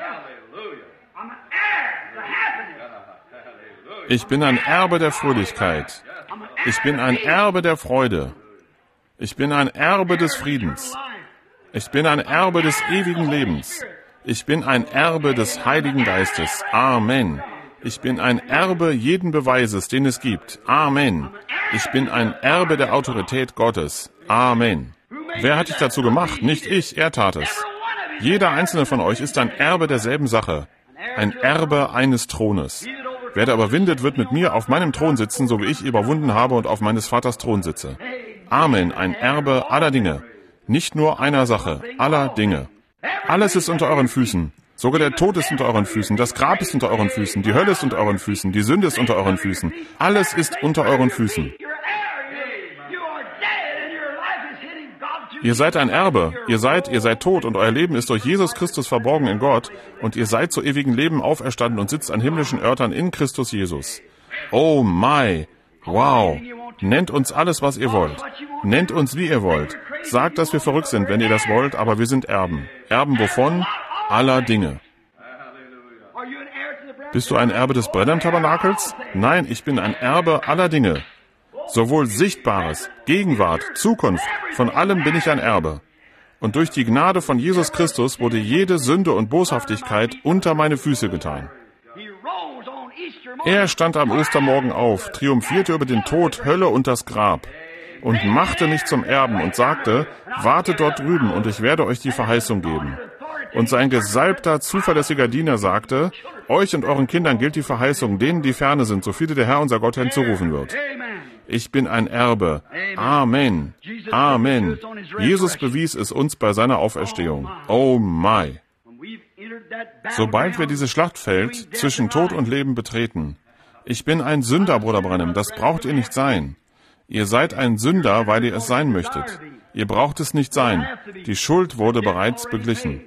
Ich bin ein Erbe der Fröhlichkeit. Ich bin ein Erbe der Freude. Ich bin ein Erbe des Friedens. Ich bin ein Erbe des ewigen Lebens. Ich bin ein Erbe des Heiligen Geistes. Amen. Ich bin ein Erbe jeden Beweises, den es gibt. Amen. Ich bin ein Erbe der Autorität Gottes. Amen. Wer hat dich dazu gemacht? Nicht ich, er tat es. Jeder einzelne von euch ist ein Erbe derselben Sache. Ein Erbe eines Thrones. Wer da überwindet, wird mit mir auf meinem Thron sitzen, so wie ich überwunden habe und auf meines Vaters Thron sitze. Amen. Ein Erbe aller Dinge. Nicht nur einer Sache. Aller Dinge. Alles ist unter euren Füßen. Sogar der Tod ist unter euren Füßen, das Grab ist unter euren Füßen, die Hölle ist unter euren Füßen, die Sünde ist unter euren Füßen. Alles ist unter euren Füßen. Ihr seid ein Erbe. Ihr seid, ihr seid tot und euer Leben ist durch Jesus Christus verborgen in Gott und ihr seid zu ewigem Leben auferstanden und sitzt an himmlischen Örtern in Christus Jesus. Oh my. Wow. Nennt uns alles, was ihr wollt. Nennt uns, wie ihr wollt. Sagt, dass wir verrückt sind, wenn ihr das wollt, aber wir sind Erben. Erben wovon? Aller Dinge. Bist du ein Erbe des Brenham-Tabernakels? Nein, ich bin ein Erbe aller Dinge. Sowohl Sichtbares, Gegenwart, Zukunft, von allem bin ich ein Erbe. Und durch die Gnade von Jesus Christus wurde jede Sünde und Boshaftigkeit unter meine Füße getan. Er stand am Ostermorgen auf, triumphierte über den Tod, Hölle und das Grab und machte mich zum Erben und sagte, wartet dort drüben und ich werde euch die Verheißung geben. Und sein gesalbter, zuverlässiger Diener sagte, euch und euren Kindern gilt die Verheißung, denen, die ferne sind, so viele der Herr unser Gott hinzurufen wird. Ich bin ein Erbe. Amen. Amen. Jesus bewies es uns bei seiner Auferstehung. Oh my. Sobald wir dieses Schlachtfeld zwischen Tod und Leben betreten, ich bin ein Sünder, Bruder Branham, das braucht ihr nicht sein. Ihr seid ein Sünder, weil ihr es sein möchtet. Ihr braucht es nicht sein. Die Schuld wurde bereits beglichen.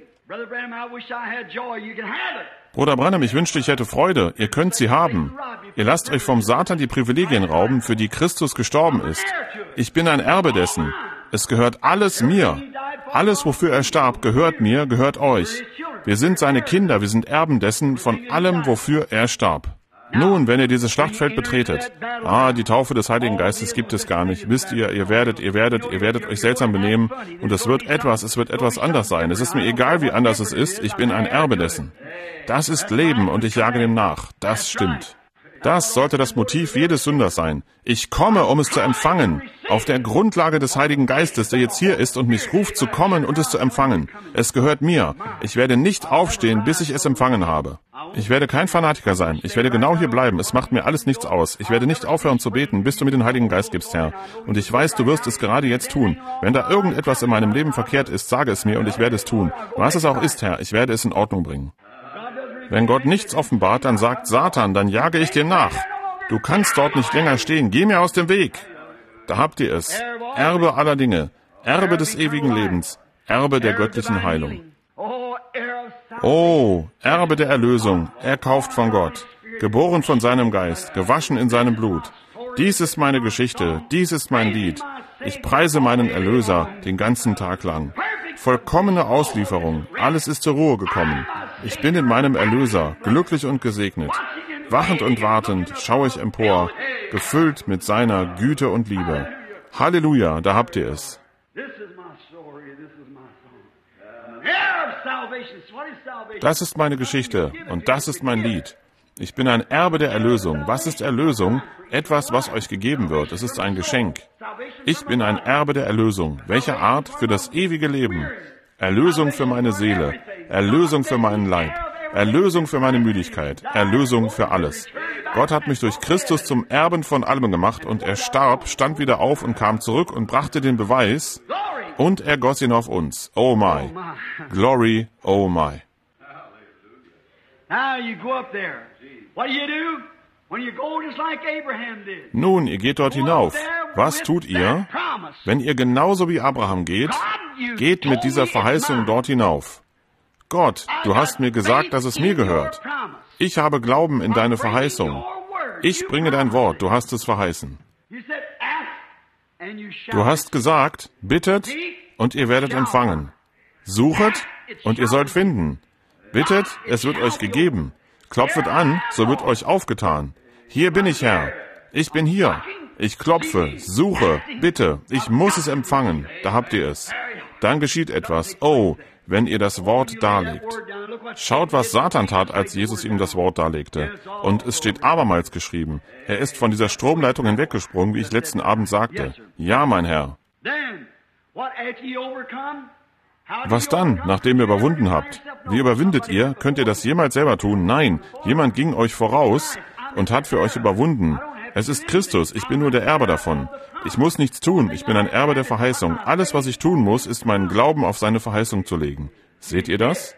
Bruder Branham, ich wünschte, ich hätte Freude. Ihr könnt sie haben. Ihr lasst euch vom Satan die Privilegien rauben, für die Christus gestorben ist. Ich bin ein Erbe dessen. Es gehört alles mir. Alles, wofür er starb, gehört mir, gehört euch. Wir sind seine Kinder, wir sind Erben dessen, von allem, wofür er starb. Nun, wenn ihr dieses Schlachtfeld betretet, ah, die Taufe des Heiligen Geistes gibt es gar nicht. Wisst ihr, ihr werdet, ihr werdet, ihr werdet euch seltsam benehmen und es wird etwas, es wird etwas anders sein. Es ist mir egal, wie anders es ist, ich bin ein Erbe dessen. Das ist Leben und ich jage dem nach. Das stimmt. Das sollte das Motiv jedes Sünders sein. Ich komme, um es zu empfangen. Auf der Grundlage des Heiligen Geistes, der jetzt hier ist und mich ruft, zu kommen und es zu empfangen. Es gehört mir. Ich werde nicht aufstehen, bis ich es empfangen habe. Ich werde kein Fanatiker sein. Ich werde genau hier bleiben. Es macht mir alles nichts aus. Ich werde nicht aufhören zu beten, bis du mir den Heiligen Geist gibst, Herr. Und ich weiß, du wirst es gerade jetzt tun. Wenn da irgendetwas in meinem Leben verkehrt ist, sage es mir und ich werde es tun. Was es auch ist, Herr, ich werde es in Ordnung bringen. Wenn Gott nichts offenbart, dann sagt Satan, dann jage ich dir nach. Du kannst dort nicht länger stehen. Geh mir aus dem Weg. Da habt ihr es. Erbe aller Dinge. Erbe des ewigen Lebens. Erbe der göttlichen Heilung. Oh, Erbe der Erlösung. Erkauft von Gott. Geboren von seinem Geist. Gewaschen in seinem Blut. Dies ist meine Geschichte. Dies ist mein Lied. Ich preise meinen Erlöser den ganzen Tag lang. Vollkommene Auslieferung. Alles ist zur Ruhe gekommen. Ich bin in meinem Erlöser, glücklich und gesegnet. Wachend und wartend schaue ich empor, gefüllt mit seiner Güte und Liebe. Halleluja, da habt ihr es. Das ist meine Geschichte und das ist mein Lied. Ich bin ein Erbe der Erlösung. Was ist Erlösung? Etwas, was euch gegeben wird. Es ist ein Geschenk. Ich bin ein Erbe der Erlösung. Welche Art? Für das ewige Leben. Erlösung für meine Seele. Erlösung für meinen Leib. Erlösung für meine Müdigkeit. Erlösung für alles. Gott hat mich durch Christus zum Erben von allem gemacht und er starb, stand wieder auf und kam zurück und brachte den Beweis und er goss ihn auf uns. Oh my. Glory, oh my. Nun, ihr geht dort hinauf. Was tut ihr? Wenn ihr genauso wie Abraham geht, geht mit dieser Verheißung dort hinauf. Gott, du hast mir gesagt, dass es mir gehört. Ich habe Glauben in deine Verheißung. Ich bringe dein Wort, du hast es verheißen. Du hast gesagt, bittet und ihr werdet empfangen. Suchet und ihr sollt finden. Bittet, es wird euch gegeben. Klopfet an, so wird euch aufgetan. Hier bin ich, Herr. Ich bin hier. Ich klopfe, suche, bitte. Ich muss es empfangen. Da habt ihr es. Dann geschieht etwas. Oh, wenn ihr das Wort darlegt. Schaut, was Satan tat, als Jesus ihm das Wort darlegte. Und es steht abermals geschrieben. Er ist von dieser Stromleitung hinweggesprungen, wie ich letzten Abend sagte. Ja, mein Herr. Was dann, nachdem ihr überwunden habt? Wie überwindet ihr? Könnt ihr das jemals selber tun? Nein, jemand ging euch voraus und hat für euch überwunden. Es ist Christus, ich bin nur der Erbe davon. Ich muss nichts tun, ich bin ein Erbe der Verheißung. Alles, was ich tun muss, ist meinen Glauben auf seine Verheißung zu legen. Seht ihr das?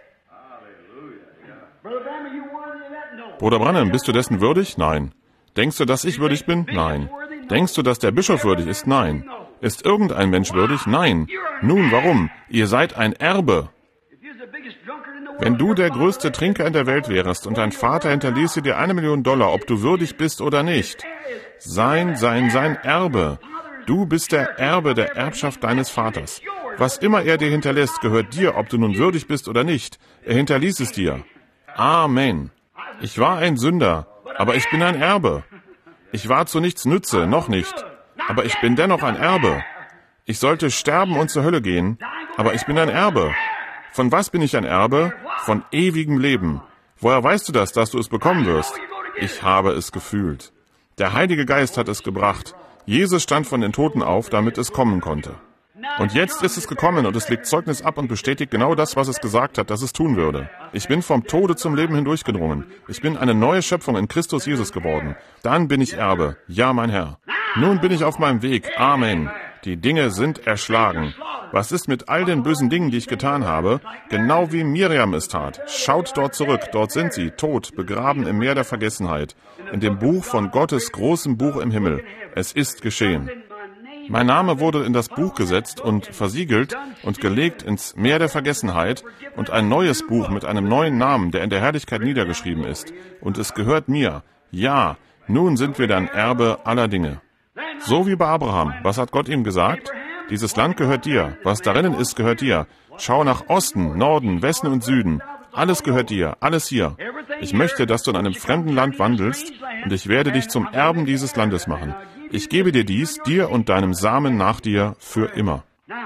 Bruder Branham, bist du dessen würdig? Nein. Denkst du, dass ich würdig bin? Nein. Denkst du, dass der Bischof würdig ist? Nein. Ist irgendein Mensch würdig? Nein. Nun, warum? Ihr seid ein Erbe. Wenn du der größte Trinker in der Welt wärst und dein Vater hinterließe dir eine Million Dollar, ob du würdig bist oder nicht. Sein, sein, sein Erbe. Du bist der Erbe der Erbschaft deines Vaters. Was immer er dir hinterlässt, gehört dir, ob du nun würdig bist oder nicht. Er hinterließ es dir. Amen. Ich war ein Sünder, aber ich bin ein Erbe. Ich war zu nichts Nütze, noch nicht. Aber ich bin dennoch ein Erbe. Ich sollte sterben und zur Hölle gehen, aber ich bin ein Erbe. Von was bin ich ein Erbe? Von ewigem Leben. Woher weißt du das, dass du es bekommen wirst? Ich habe es gefühlt. Der Heilige Geist hat es gebracht. Jesus stand von den Toten auf, damit es kommen konnte. Und jetzt ist es gekommen und es legt Zeugnis ab und bestätigt genau das, was es gesagt hat, dass es tun würde. Ich bin vom Tode zum Leben hindurchgedrungen. Ich bin eine neue Schöpfung in Christus Jesus geworden. Dann bin ich Erbe. Ja, mein Herr. Nun bin ich auf meinem Weg. Amen. Die Dinge sind erschlagen. Was ist mit all den bösen Dingen, die ich getan habe? Genau wie Miriam es tat. Schaut dort zurück. Dort sind sie, tot, begraben im Meer der Vergessenheit. In dem Buch von Gottes großem Buch im Himmel. Es ist geschehen. Mein Name wurde in das Buch gesetzt und versiegelt und gelegt ins Meer der Vergessenheit und ein neues Buch mit einem neuen Namen, der in der Herrlichkeit niedergeschrieben ist. Und es gehört mir. Ja, nun sind wir dann Erbe aller Dinge. So wie bei Abraham. Was hat Gott ihm gesagt? Dieses Land gehört dir. Was darinnen ist, gehört dir. Schau nach Osten, Norden, Westen und Süden. Alles gehört dir. Alles hier. Ich möchte, dass du in einem fremden Land wandelst und ich werde dich zum Erben dieses Landes machen. Ich gebe dir dies, dir und deinem Samen nach dir, für immer.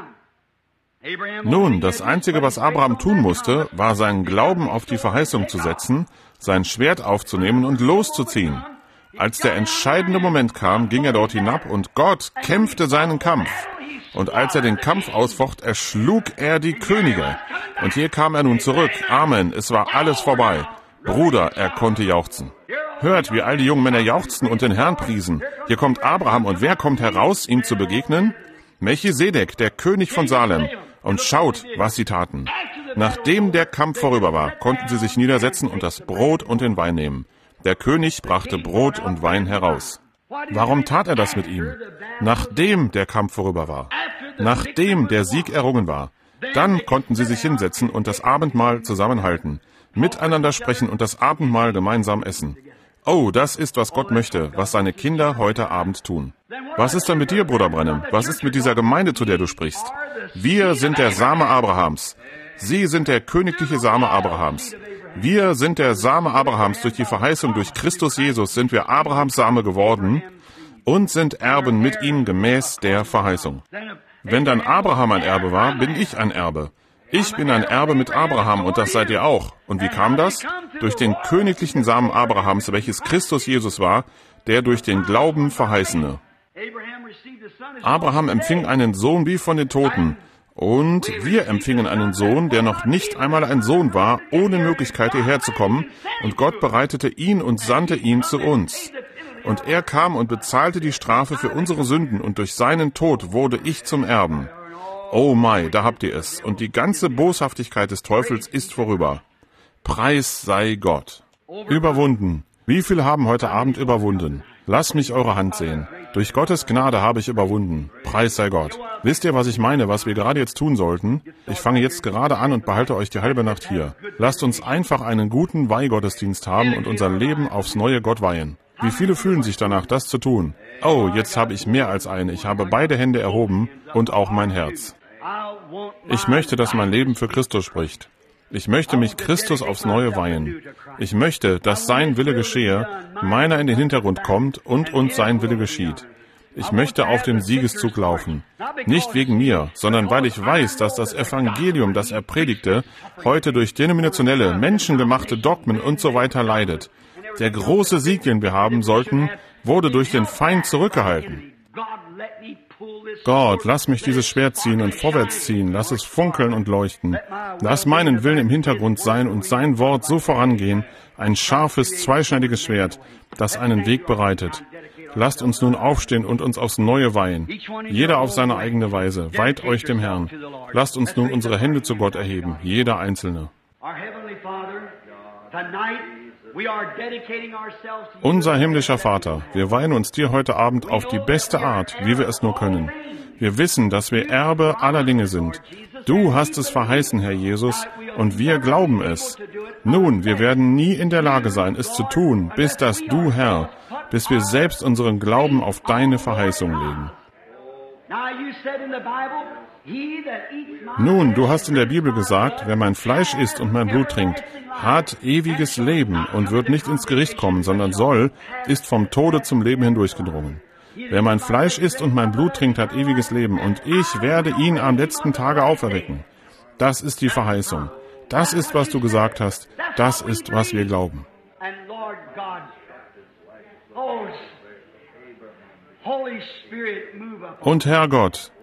Nun, das Einzige, was Abraham tun musste, war seinen Glauben auf die Verheißung zu setzen, sein Schwert aufzunehmen und loszuziehen. Als der entscheidende Moment kam, ging er dort hinab und Gott kämpfte seinen Kampf. Und als er den Kampf ausfocht, erschlug er die Könige. Und hier kam er nun zurück. Amen, es war alles vorbei. Bruder, er konnte jauchzen. Hört, wie all die jungen Männer jauchzten und den Herrn priesen. Hier kommt Abraham und wer kommt heraus, ihm zu begegnen? Melchisedek, der König von Salem. Und schaut, was sie taten. Nachdem der Kampf vorüber war, konnten sie sich niedersetzen und das Brot und den Wein nehmen. Der König brachte Brot und Wein heraus. Warum tat er das mit ihm? Nachdem der Kampf vorüber war. Nachdem der Sieg errungen war. Dann konnten sie sich hinsetzen und das Abendmahl zusammenhalten. Miteinander sprechen und das Abendmahl gemeinsam essen. Oh, das ist, was Gott möchte, was seine Kinder heute Abend tun. Was ist dann mit dir, Bruder Branham? Was ist mit dieser Gemeinde, zu der du sprichst? Wir sind der Same Abrahams. Sie sind der königliche Same Abrahams. Wir sind der Same Abrahams. Durch die Verheißung durch Christus Jesus sind wir Abrahams Same geworden und sind Erben mit ihm gemäß der Verheißung. Wenn dann Abraham ein Erbe war, bin ich ein Erbe. Ich bin ein Erbe mit Abraham und das seid ihr auch. Und wie kam das? Durch den königlichen Samen Abrahams, welches Christus Jesus war, der durch den Glauben Verheißene. Abraham empfing einen Sohn wie von den Toten. Und wir empfingen einen Sohn, der noch nicht einmal ein Sohn war, ohne Möglichkeit hierher zu kommen. Und Gott bereitete ihn und sandte ihn zu uns. Und er kam und bezahlte die Strafe für unsere Sünden, und durch seinen Tod wurde ich zum Erben. Oh Mai, da habt ihr es. Und die ganze Boshaftigkeit des Teufels ist vorüber. Preis sei Gott. Überwunden. Wie viele haben heute Abend überwunden? Lasst mich eure Hand sehen. Durch Gottes Gnade habe ich überwunden. Preis sei Gott. Wisst ihr, was ich meine, was wir gerade jetzt tun sollten? Ich fange jetzt gerade an und behalte euch die halbe Nacht hier. Lasst uns einfach einen guten Weihgottesdienst haben und unser Leben aufs neue Gott weihen. Wie viele fühlen sich danach, das zu tun? Oh, jetzt habe ich mehr als eine. Ich habe beide Hände erhoben und auch mein Herz. Ich möchte, dass mein Leben für Christus spricht. Ich möchte mich Christus aufs Neue weihen. Ich möchte, dass sein Wille geschehe, meiner in den Hintergrund kommt und uns sein Wille geschieht. Ich möchte auf dem Siegeszug laufen. Nicht wegen mir, sondern weil ich weiß, dass das Evangelium, das er predigte, heute durch denominationelle, menschengemachte Dogmen und so weiter leidet. Der große Sieg, den wir haben sollten, wurde durch den Feind zurückgehalten. Gott, lass mich dieses Schwert ziehen und vorwärts ziehen. Lass es funkeln und leuchten. Lass meinen Willen im Hintergrund sein und sein Wort so vorangehen, ein scharfes, zweischneidiges Schwert, das einen Weg bereitet. Lasst uns nun aufstehen und uns aufs Neue weihen. Jeder auf seine eigene Weise. Weiht euch dem Herrn. Lasst uns nun unsere Hände zu Gott erheben, jeder Einzelne. Unser himmlischer Vater, wir weihen uns dir heute Abend auf die beste Art, wie wir es nur können. Wir wissen, dass wir Erbe aller Dinge sind. Du hast es verheißen, Herr Jesus, und wir glauben es. Nun, wir werden nie in der Lage sein, es zu tun, bis dass du, Herr, bis wir selbst unseren Glauben auf deine Verheißung legen. Nun, du hast in der Bibel gesagt, wer mein Fleisch isst und mein Blut trinkt, hat ewiges Leben und wird nicht ins Gericht kommen, sondern soll, ist vom Tode zum Leben hindurchgedrungen. Wer mein Fleisch isst und mein Blut trinkt, hat ewiges Leben, und ich werde ihn am letzten Tage auferwecken. Das ist die Verheißung. Das ist, was du gesagt hast. Das ist, was wir glauben. Und Herr Gott,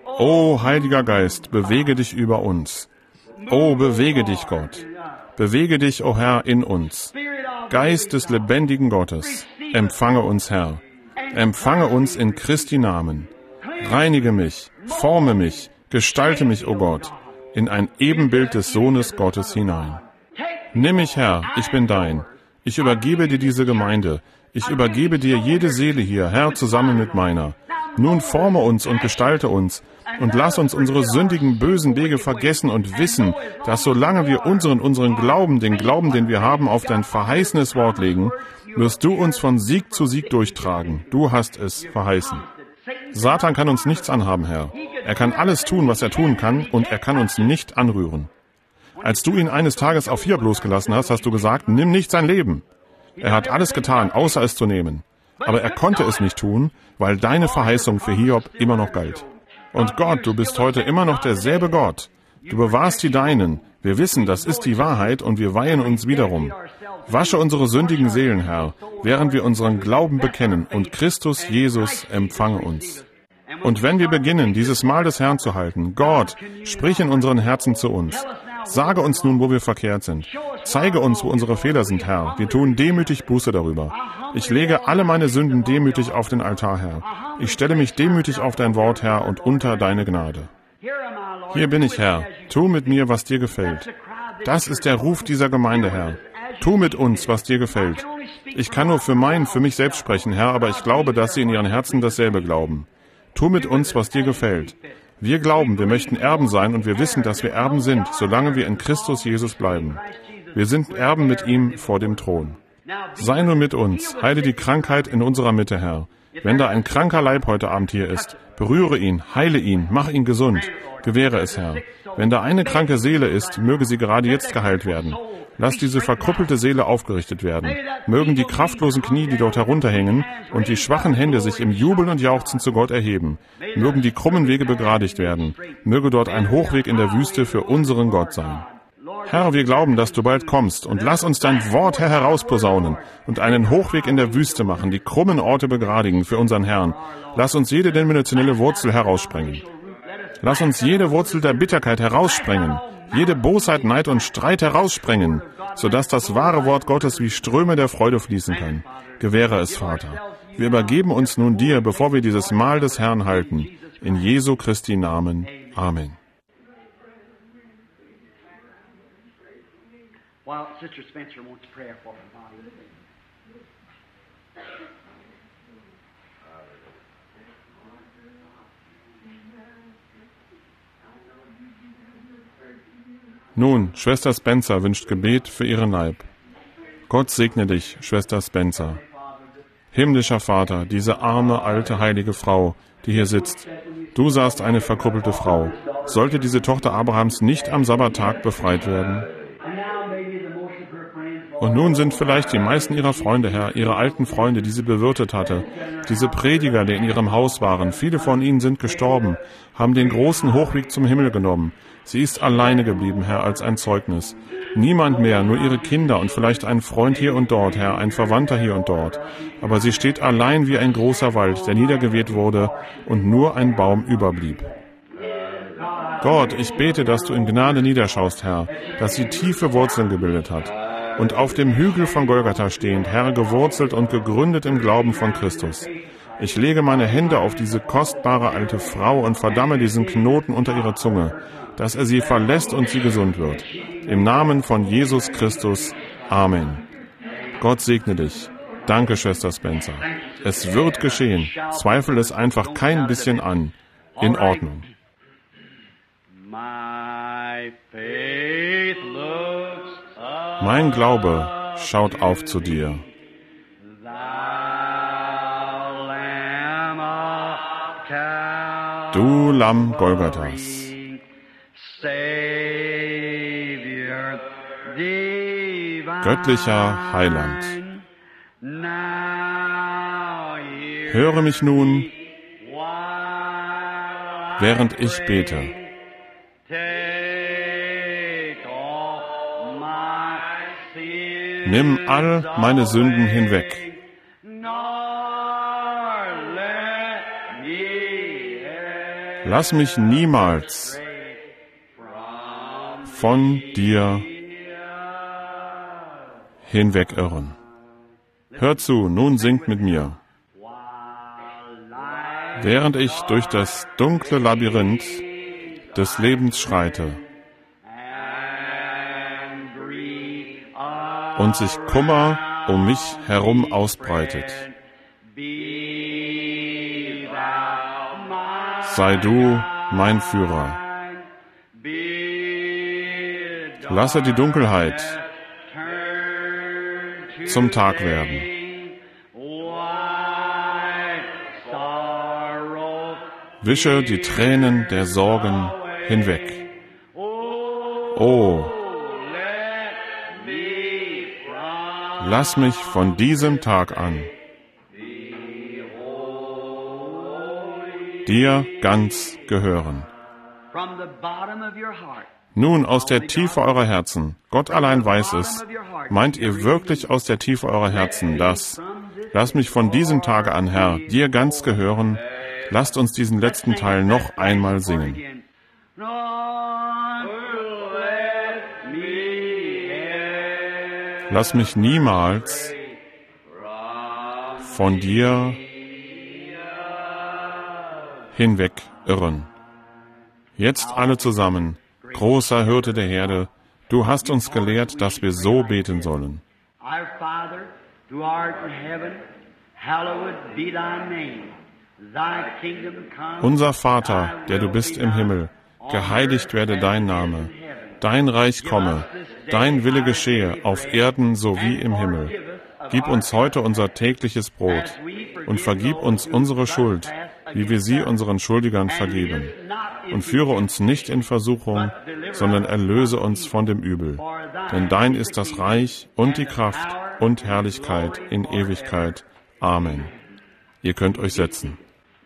o Heiliger Geist, bewege dich über uns. O, bewege dich, Gott. Bewege dich, o Herr, in uns. Geist des lebendigen Gottes, empfange uns, Herr. Empfange uns in Christi Namen. Reinige mich, forme mich, gestalte mich, o Gott, in ein Ebenbild des Sohnes Gottes hinein. Nimm mich, Herr, ich bin dein. Ich übergebe dir diese Gemeinde. Ich übergebe dir jede Seele hier, Herr, zusammen mit meiner. Nun forme uns und gestalte uns und lass uns unsere sündigen, bösen Wege vergessen und wissen, dass solange wir unseren, unseren Glauben, den Glauben, den wir haben, auf dein verheißenes Wort legen, wirst du uns von Sieg zu Sieg durchtragen. Du hast es verheißen. Satan kann uns nichts anhaben, Herr. Er kann alles tun, was er tun kann, und er kann uns nicht anrühren. Als du ihn eines Tages auf Hiob losgelassen hast, hast du gesagt, nimm nicht sein Leben. Er hat alles getan, außer es zu nehmen. Aber er konnte es nicht tun, weil deine Verheißung für Hiob immer noch galt. Und Gott, du bist heute immer noch derselbe Gott. Du bewahrst die Deinen. Wir wissen, das ist die Wahrheit, und wir weihen uns wiederum. Wasche unsere sündigen Seelen, Herr, während wir unseren Glauben bekennen, und Christus Jesus empfange uns. Und wenn wir beginnen, dieses Mahl des Herrn zu halten, Gott, sprich in unseren Herzen zu uns. Sage uns nun, wo wir verkehrt sind. Zeige uns, wo unsere Fehler sind, Herr. Wir tun demütig Buße darüber. Ich lege alle meine Sünden demütig auf den Altar, Herr. Ich stelle mich demütig auf dein Wort, Herr, und unter deine Gnade. Hier bin ich, Herr. Tu mit mir, was dir gefällt. Das ist der Ruf dieser Gemeinde, Herr. Tu mit uns, was dir gefällt. Ich kann nur für mein, für mich selbst sprechen, Herr, aber ich glaube, dass sie in ihren Herzen dasselbe glauben. Tu mit uns, was dir gefällt. Wir glauben, wir möchten Erben sein, und wir wissen, dass wir Erben sind, solange wir in Christus Jesus bleiben. Wir sind Erben mit ihm vor dem Thron. Sei nur mit uns, heile die Krankheit in unserer Mitte, Herr. Wenn da ein kranker Leib heute Abend hier ist, berühre ihn, heile ihn, mach ihn gesund. Gewähre es, Herr. Wenn da eine kranke Seele ist, möge sie gerade jetzt geheilt werden. Lass diese verkrüppelte Seele aufgerichtet werden. Mögen die kraftlosen Knie, die dort herunterhängen, und die schwachen Hände sich im Jubeln und Jauchzen zu Gott erheben. Mögen die krummen Wege begradigt werden. Möge dort ein Hochweg in der Wüste für unseren Gott sein. Herr, wir glauben, dass du bald kommst, und lass uns dein Wort, Herr, herausposaunen und einen Hochweg in der Wüste machen, die krummen Orte begradigen für unseren Herrn. Lass uns jede denominationelle Wurzel heraussprengen. Lass uns jede Wurzel der Bitterkeit heraussprengen, jede Bosheit, Neid und Streit heraussprengen, sodass das wahre Wort Gottes wie Ströme der Freude fließen kann. Gewähre es, Vater. Wir übergeben uns nun dir, bevor wir dieses Mahl des Herrn halten. In Jesu Christi Namen. Amen. While Sister Spencer wants prayer for her body. Nun, Schwester Spencer wünscht Gebet für ihren Leib. Gott segne dich, Schwester Spencer. Himmlischer Vater, diese arme, alte, heilige Frau, die hier sitzt. Du sahst eine verkrüppelte Frau. Sollte diese Tochter Abrahams nicht am Sabbattag befreit werden? Und nun sind vielleicht die meisten ihrer Freunde, Herr, ihre alten Freunde, die sie bewirtet hatte, diese Prediger, die in ihrem Haus waren, viele von ihnen sind gestorben, haben den großen Hochweg zum Himmel genommen. Sie ist alleine geblieben, Herr, als ein Zeugnis. Niemand mehr, nur ihre Kinder und vielleicht ein Freund hier und dort, Herr, ein Verwandter hier und dort. Aber sie steht allein wie ein großer Wald, der niedergeweht wurde und nur ein Baum überblieb. Gott, ich bete, dass du in Gnade niederschaust, Herr, dass sie tiefe Wurzeln gebildet hat. Und auf dem Hügel von Golgatha stehend, Herr, gewurzelt und gegründet im Glauben von Christus. Ich lege meine Hände auf diese kostbare alte Frau und verdamme diesen Knoten unter ihrer Zunge, dass er sie verlässt und sie gesund wird. Im Namen von Jesus Christus. Amen. Gott segne dich. Danke, Schwester Spencer. Es wird geschehen. Zweifel es einfach kein bisschen an. In Ordnung. Mein Glaube schaut auf zu dir. Du Lamm Golgathas. Göttlicher Heiland. Höre mich nun, während ich bete. Nimm all meine Sünden hinweg. Lass mich niemals von dir hinwegirren. Hör zu, nun singt mit mir. Während ich durch das dunkle Labyrinth des Lebens schreite und sich Kummer um mich herum ausbreitet, sei du mein Führer. Lasse die Dunkelheit zum Tag werden. Wische die Tränen der Sorgen hinweg. Oh, lass mich von diesem Tag an dir ganz gehören. Nun aus der Tiefe eurer Herzen, Gott allein weiß es, meint ihr wirklich aus der Tiefe eurer Herzen das? Lass mich von diesem Tage an, Herr, dir ganz gehören. Lasst uns diesen letzten Teil noch einmal singen. Lass mich niemals von dir hinweg irren. Jetzt alle zusammen, großer Hirte der Herde, du hast uns gelehrt, dass wir so beten sollen. Our Father, who art in heaven, hallowed be thy name. Thy kingdom come. Unser Vater, der du bist im Himmel, geheiligt werde dein Name. Dein Reich komme, dein Wille geschehe, auf Erden sowie im Himmel. Gib uns heute unser tägliches Brot und vergib uns unsere Schuld, wie wir sie unseren Schuldigern vergeben. Und führe uns nicht in Versuchung, sondern erlöse uns von dem Übel. denn dein ist das Reich und die Kraft und Herrlichkeit in Ewigkeit. Amen. Ihr könnt euch setzen.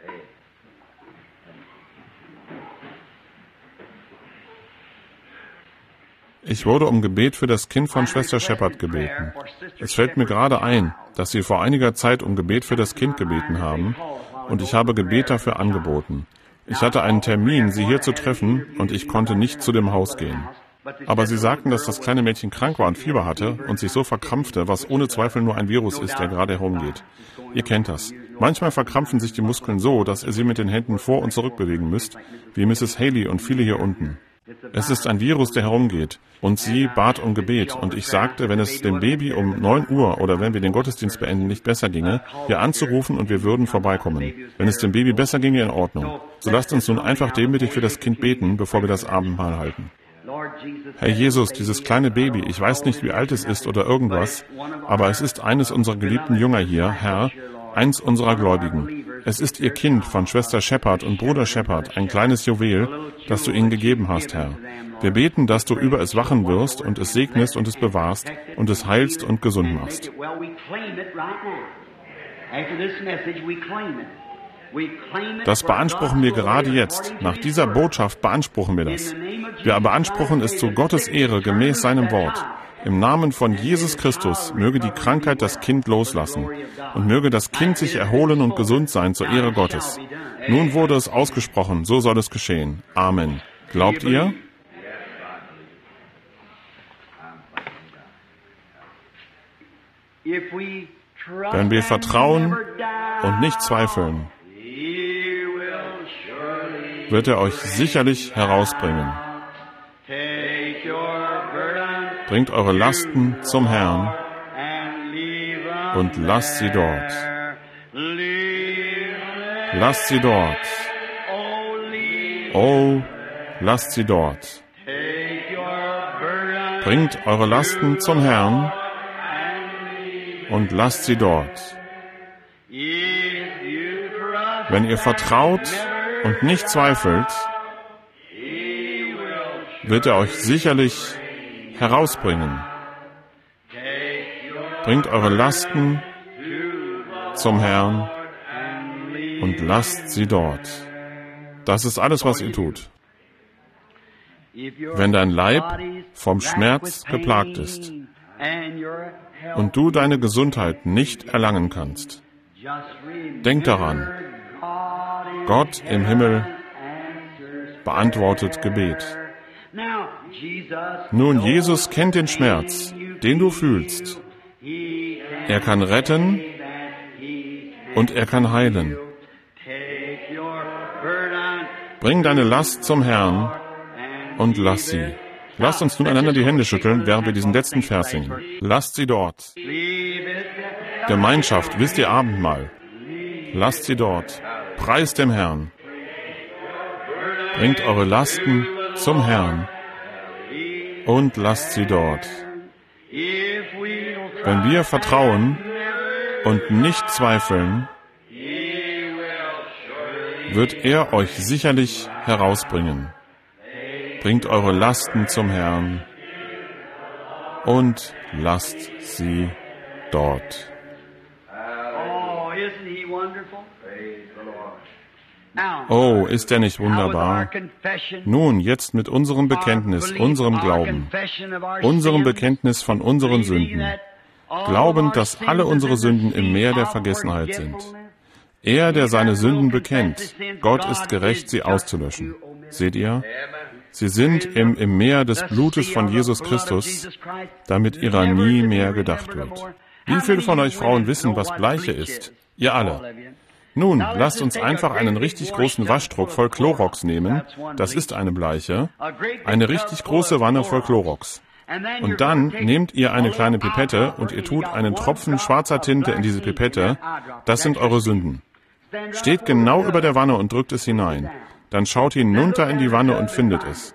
Ich wurde um Gebet für das Kind von Schwester Shepard gebeten. Es fällt mir gerade ein, dass Sie vor einiger Zeit um Gebet für das Kind gebeten haben, und ich habe Gebet dafür angeboten. Ich hatte einen Termin, Sie hier zu treffen, und ich konnte nicht zu dem Haus gehen. Aber Sie sagten, dass das kleine Mädchen krank war und Fieber hatte und sich so verkrampfte, was ohne Zweifel nur ein Virus ist, der gerade herumgeht. Ihr kennt das. Manchmal verkrampfen sich die Muskeln so, dass ihr sie mit den Händen vor und zurück bewegen müsst, wie Misses Haley und viele hier unten. Es ist ein Virus, der herumgeht. Und sie bat um Gebet. Und ich sagte, wenn es dem Baby um neun Uhr oder wenn wir den Gottesdienst beenden, nicht besser ginge, hier anzurufen und wir würden vorbeikommen. Wenn es dem Baby besser ginge, in Ordnung. So lasst uns nun einfach demütig für das Kind beten, bevor wir das Abendmahl halten. Herr Jesus, dieses kleine Baby, ich weiß nicht, wie alt es ist oder irgendwas, aber es ist eines unserer geliebten Jünger hier, Herr, eins unserer Gläubigen. Es ist Ihr Kind von Schwester Shepard und Bruder Shepard, ein kleines Juwel, das du ihnen gegeben hast, Herr. Wir beten, dass du über es wachen wirst und es segnest und es bewahrst und es heilst und gesund machst. Das beanspruchen wir gerade jetzt. Nach dieser Botschaft beanspruchen wir das. Wir beanspruchen es zu Gottes Ehre gemäß seinem Wort. Im Namen von Jesus Christus möge die Krankheit das Kind loslassen und möge das Kind sich erholen und gesund sein zur Ehre Gottes. Nun wurde es ausgesprochen, so soll es geschehen. Amen. Glaubt ihr? Wenn wir vertrauen und nicht zweifeln, wird er euch sicherlich herausbringen. Bringt eure Lasten zum Herrn und lasst sie dort. Lasst sie dort. Oh, lasst sie dort. Bringt eure Lasten zum Herrn und lasst sie dort. Wenn ihr vertraut und nicht zweifelt, wird er euch sicherlich herausbringen. Bringt eure Lasten zum Herrn und lasst sie dort. Das ist alles, was ihr tut. Wenn dein Leib vom Schmerz geplagt ist und du deine Gesundheit nicht erlangen kannst, denk daran, Gott im Himmel beantwortet Gebet. Nun, Jesus kennt den Schmerz, den du fühlst. Er kann retten und er kann heilen. Bring deine Last zum Herrn und lass sie. Lasst uns nun einander die Hände schütteln, während wir diesen letzten Vers singen. Lasst sie dort. Gemeinschaft, wisst ihr, Abendmahl. Lasst sie dort. Preist dem Herrn. Bringt eure Lasten zum Herrn und lasst sie dort. Wenn wir vertrauen und nicht zweifeln, wird er euch sicherlich herausbringen. Bringt eure Lasten zum Herrn und lasst sie dort. Oh, ist er nicht wunderbar? Nun, jetzt mit unserem Bekenntnis, unserem Glauben, unserem Bekenntnis von unseren Sünden, glaubend, dass alle unsere Sünden im Meer der Vergessenheit sind. Er, der seine Sünden bekennt, Gott ist gerecht, sie auszulöschen. Seht ihr? Sie sind im, im Meer des Blutes von Jesus Christus, damit ihrer nie mehr gedacht wird. Wie viele von euch Frauen wissen, was Bleiche ist? Ihr alle. Nun, lasst uns einfach einen richtig großen Waschdruck voll Chlorox nehmen. Das ist eine Bleiche. Eine richtig große Wanne voll Chlorox. Und dann nehmt ihr eine kleine Pipette und ihr tut einen Tropfen schwarzer Tinte in diese Pipette. Das sind eure Sünden. Steht genau über der Wanne und drückt es hinein. Dann schaut hinunter in die Wanne und findet es.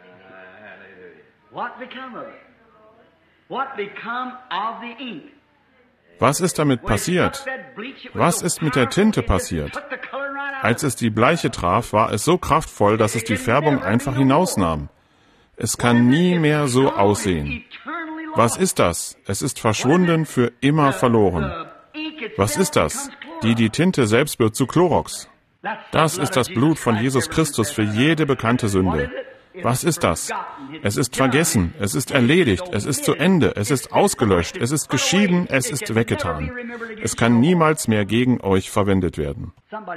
Was ist damit passiert? Was ist mit der Tinte passiert? Als es die Bleiche traf, war es so kraftvoll, dass es die Färbung einfach hinausnahm. Es kann nie mehr so aussehen. Was ist das? Es ist verschwunden, für immer verloren. Was ist das? Die, die Tinte selbst wird zu Chlorox. Das ist das Blut von Jesus Christus für jede bekannte Sünde. Was ist das? Es ist vergessen, es ist erledigt, es ist zu Ende, es ist ausgelöscht, es ist geschieden, es ist weggetan. Es kann niemals mehr gegen euch verwendet werden.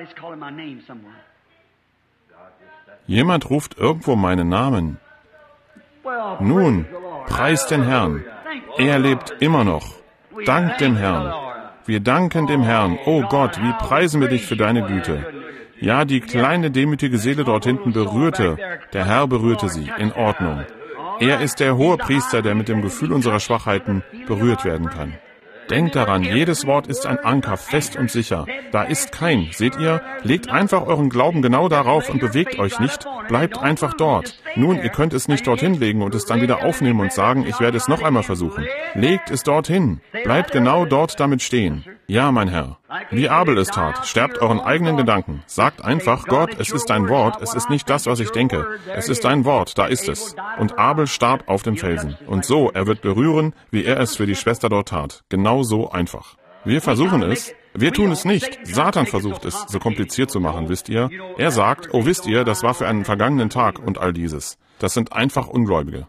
Jemand ruft irgendwo meinen Namen. Nun, preist den Herrn. Er lebt immer noch. Dank dem Herrn. Wir danken dem Herrn. Oh Gott, wie preisen wir dich für deine Güte. Ja, die kleine, demütige Seele dort hinten berührte. Der Herr berührte sie. In Ordnung. Er ist der Hohepriester, der mit dem Gefühl unserer Schwachheiten berührt werden kann. Denkt daran, jedes Wort ist ein Anker, fest und sicher. Da ist kein. Seht ihr? Legt einfach euren Glauben genau darauf und bewegt euch nicht. Bleibt einfach dort. Nun, ihr könnt es nicht dorthin legen und es dann wieder aufnehmen und sagen, ich werde es noch einmal versuchen. Legt es dorthin. Bleibt genau dort damit stehen. Ja, mein Herr. Wie Abel es tat, sterbt euren eigenen Gedanken. Sagt einfach, Gott, es ist dein Wort, es ist nicht das, was ich denke. Es ist dein Wort, da ist es. Und Abel starb auf dem Felsen. Und so, er wird berühren, wie er es für die Schwester dort tat. Genau so einfach. Wir versuchen es. Wir tun es nicht. Satan versucht es, so kompliziert zu machen, wisst ihr? Er sagt, oh, wisst ihr, das war für einen vergangenen Tag und all dieses. Das sind einfach Ungläubige.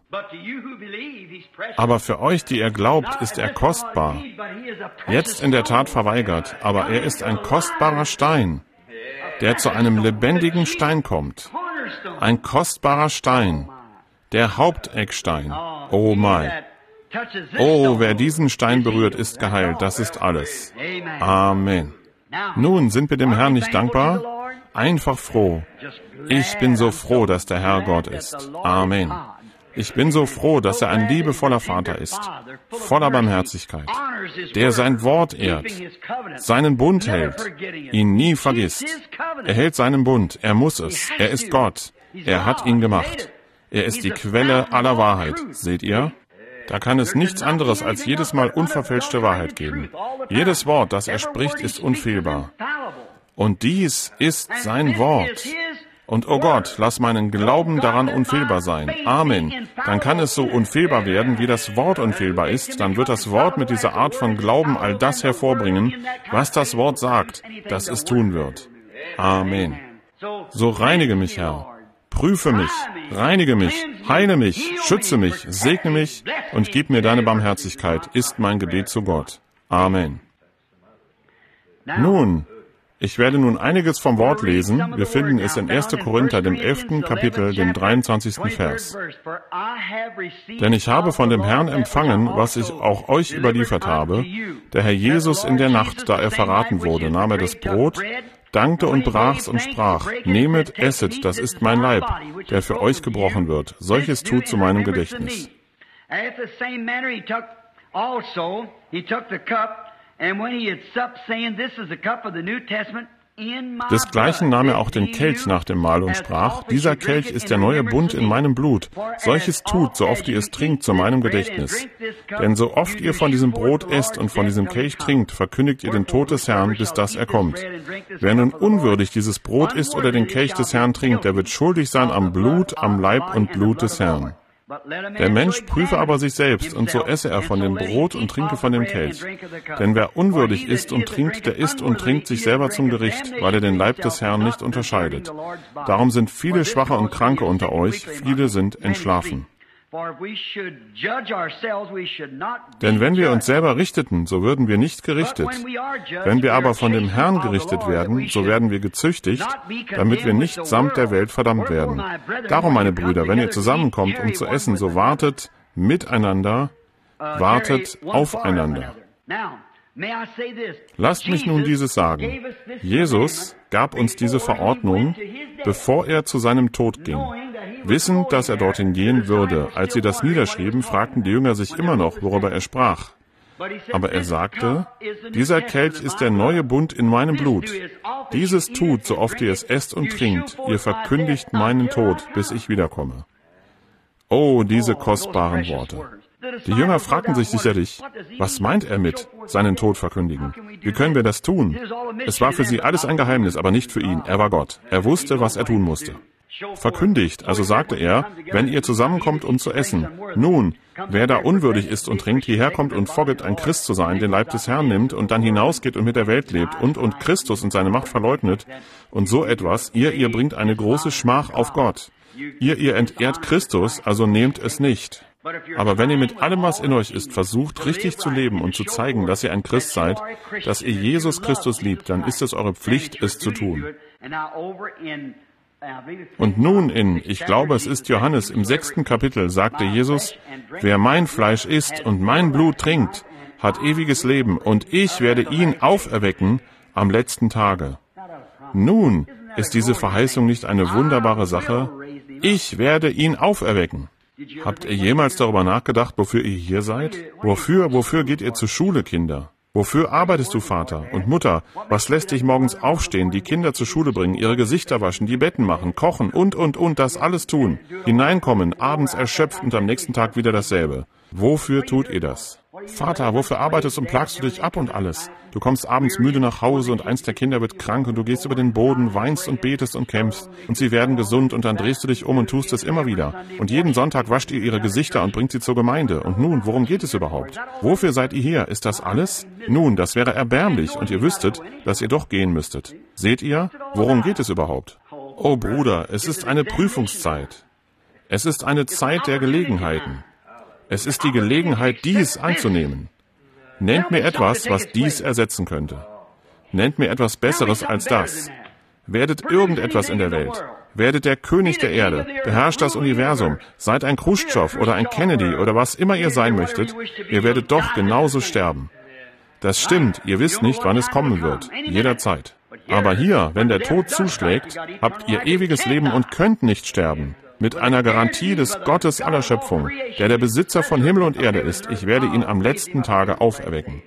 Aber für euch, die ihr glaubt, ist er kostbar. Jetzt in der Tat verweigert, aber er ist ein kostbarer Stein, der zu einem lebendigen Stein kommt. Ein kostbarer Stein, der Haupteckstein. Oh mein. Oh, wer diesen Stein berührt, ist geheilt. Das ist alles. Amen. Nun, sind wir dem Herrn nicht dankbar? Einfach froh. Ich bin so froh, dass der Herr Gott ist. Amen. Ich bin so froh, dass er ein liebevoller Vater ist, voller Barmherzigkeit, der sein Wort ehrt, seinen Bund hält, ihn nie vergisst. Er hält seinen Bund, er muss es, er ist Gott, er hat ihn gemacht. Er ist die Quelle aller Wahrheit, seht ihr? Da kann es nichts anderes als jedes Mal unverfälschte Wahrheit geben. Jedes Wort, das er spricht, ist unfehlbar. Und dies ist sein Wort. Und oh Gott, lass meinen Glauben daran unfehlbar sein. Amen. Dann kann es so unfehlbar werden, wie das Wort unfehlbar ist. Dann wird das Wort mit dieser Art von Glauben all das hervorbringen, was das Wort sagt, dass es tun wird. Amen. So reinige mich, Herr. Prüfe mich, reinige mich, heile mich, schütze mich, segne mich und gib mir deine Barmherzigkeit, ist mein Gebet zu Gott. Amen. Nun, ich werde nun einiges vom Wort lesen. Wir finden es in erster Korinther, dem elften Kapitel, dem dreiundzwanzigsten Vers. Denn ich habe von dem Herrn empfangen, was ich auch euch überliefert habe. Der Herr Jesus in der Nacht, da er verraten wurde, nahm er das Brot, dankte und brach's und sprach, nehmet, esset, das ist mein Leib, der für euch gebrochen wird. Solches tut zu meinem Gedächtnis. Desgleichen nahm er auch den Kelch nach dem Mahl und sprach, dieser Kelch ist der neue Bund in meinem Blut. Solches tut, so oft ihr es trinkt, zu meinem Gedächtnis. Denn so oft ihr von diesem Brot esst und von diesem Kelch trinkt, verkündigt ihr den Tod des Herrn, bis dass er kommt. Wer nun unwürdig dieses Brot isst oder den Kelch des Herrn trinkt, der wird schuldig sein am Blut, am Leib und Blut des Herrn. Der Mensch prüfe aber sich selbst, und so esse er von dem Brot und trinke von dem Kelch. Denn wer unwürdig isst und trinkt, der isst und trinkt sich selber zum Gericht, weil er den Leib des Herrn nicht unterscheidet. Darum sind viele Schwache und Kranke unter euch, viele sind entschlafen. Denn wenn wir uns selber richteten, so würden wir nicht gerichtet. Wenn wir aber von dem Herrn gerichtet werden, so werden wir gezüchtigt, damit wir nicht samt der Welt verdammt werden. Darum, meine Brüder, wenn ihr zusammenkommt, um zu essen, so wartet miteinander, wartet aufeinander. Lasst mich nun dieses sagen. Jesus gab uns diese Verordnung, bevor er zu seinem Tod ging. Wissend, dass er dorthin gehen würde. Als sie das niederschrieben, fragten die Jünger sich immer noch, worüber er sprach. Aber er sagte, dieser Kelch ist der neue Bund in meinem Blut. Dieses tut, so oft ihr es esst und trinkt. Ihr verkündigt meinen Tod, bis ich wiederkomme. Oh, diese kostbaren Worte. Die Jünger fragten sich sicherlich, was meint er mit, seinen Tod verkündigen? Wie können wir das tun? Es war für sie alles ein Geheimnis, aber nicht für ihn. Er war Gott. Er wusste, was er tun musste. Verkündigt, also sagte er, wenn ihr zusammenkommt, um zu essen. Nun, wer da unwürdig ist und trinkt, hierher kommt und vorgibt, ein Christ zu sein, den Leib des Herrn nimmt und dann hinausgeht und mit der Welt lebt und und Christus und seine Macht verleugnet und so etwas, ihr, ihr bringt eine große Schmach auf Gott. Ihr, ihr entehrt Christus, also nehmt es nicht. Aber wenn ihr mit allem, was in euch ist, versucht, richtig zu leben und zu zeigen, dass ihr ein Christ seid, dass ihr Jesus Christus liebt, dann ist es eure Pflicht, es zu tun. Und nun in, ich glaube, es ist Johannes, im sechsten Kapitel sagte Jesus, wer mein Fleisch isst und mein Blut trinkt, hat ewiges Leben und ich werde ihn auferwecken am letzten Tage. Nun, ist diese Verheißung nicht eine wunderbare Sache? Ich werde ihn auferwecken. Habt ihr jemals darüber nachgedacht, wofür ihr hier seid? Wofür, wofür geht ihr zur Schule, Kinder? Wofür arbeitest du, Vater und Mutter? Was lässt dich morgens aufstehen, die Kinder zur Schule bringen, ihre Gesichter waschen, die Betten machen, kochen und, und, und, das alles tun? Hineinkommen, abends erschöpft und am nächsten Tag wieder dasselbe. Wofür tut ihr das? Vater, wofür arbeitest und plagst du dich ab und alles? Du kommst abends müde nach Hause und eins der Kinder wird krank und du gehst über den Boden, weinst und betest und kämpfst und sie werden gesund und dann drehst du dich um und tust es immer wieder. Und jeden Sonntag wascht ihr ihre Gesichter und bringt sie zur Gemeinde. Und nun, worum geht es überhaupt? Wofür seid ihr hier? Ist das alles? Nun, das wäre erbärmlich und ihr wüsstet, dass ihr doch gehen müsstet. Seht ihr? Worum geht es überhaupt? Oh Bruder, es ist eine Prüfungszeit. Es ist eine Zeit der Gelegenheiten. Es ist die Gelegenheit, dies anzunehmen. Nennt mir etwas, was dies ersetzen könnte. Nennt mir etwas Besseres als das. Werdet irgendetwas in der Welt. Werdet der König der Erde. Beherrscht das Universum. Seid ein Khrushchev oder ein Kennedy oder was immer ihr sein möchtet. Ihr werdet doch genauso sterben. Das stimmt, ihr wisst nicht, wann es kommen wird. Jederzeit. Aber hier, wenn der Tod zuschlägt, habt ihr ewiges Leben und könnt nicht sterben. Mit einer Garantie des Gottes aller Schöpfung, der der Besitzer von Himmel und Erde ist. Ich werde ihn am letzten Tage auferwecken.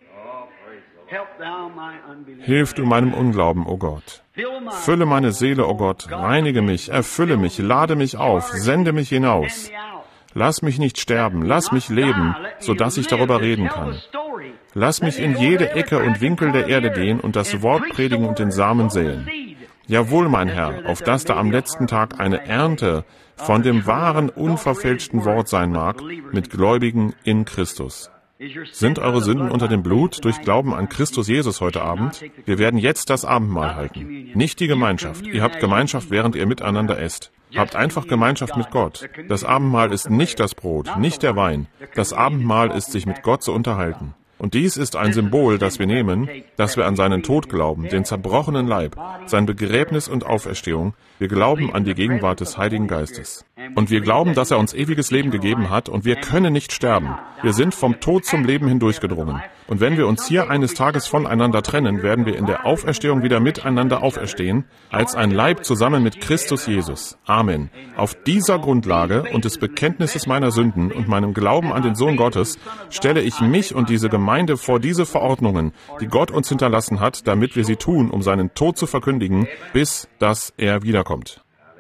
Hilf du meinem Unglauben, o Gott. Fülle meine Seele, o Gott. Reinige mich, erfülle mich, lade mich auf, sende mich hinaus. Lass mich nicht sterben, lass mich leben, sodass ich darüber reden kann. Lass mich in jede Ecke und Winkel der Erde gehen und das Wort predigen und den Samen säen. Jawohl, mein Herr, auf dass da am letzten Tag eine Ernte von dem wahren, unverfälschten Wort sein mag, mit Gläubigen in Christus. Sind eure Sünden unter dem Blut durch Glauben an Christus Jesus heute Abend? Wir werden jetzt das Abendmahl halten. Nicht die Gemeinschaft. Ihr habt Gemeinschaft, während ihr miteinander esst. Habt einfach Gemeinschaft mit Gott. Das Abendmahl ist nicht das Brot, nicht der Wein. Das Abendmahl ist, sich mit Gott zu unterhalten. Und dies ist ein Symbol, das wir nehmen, dass wir an seinen Tod glauben, den zerbrochenen Leib, sein Begräbnis und Auferstehung. Wir glauben an die Gegenwart des Heiligen Geistes. Und wir glauben, dass er uns ewiges Leben gegeben hat und wir können nicht sterben. Wir sind vom Tod zum Leben hindurchgedrungen. Und wenn wir uns hier eines Tages voneinander trennen, werden wir in der Auferstehung wieder miteinander auferstehen, als ein Leib zusammen mit Christus Jesus. Amen. Auf dieser Grundlage und des Bekenntnisses meiner Sünden und meinem Glauben an den Sohn Gottes stelle ich mich und diese Gemeinde vor diese Verordnungen, die Gott uns hinterlassen hat, damit wir sie tun, um seinen Tod zu verkündigen, bis dass er wiederkommt.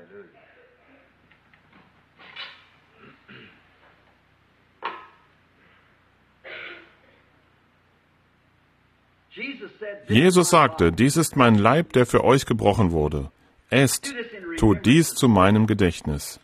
Jesus sagte, dies ist mein Leib, der für euch gebrochen wurde. Esst, tut dies zu meinem Gedächtnis.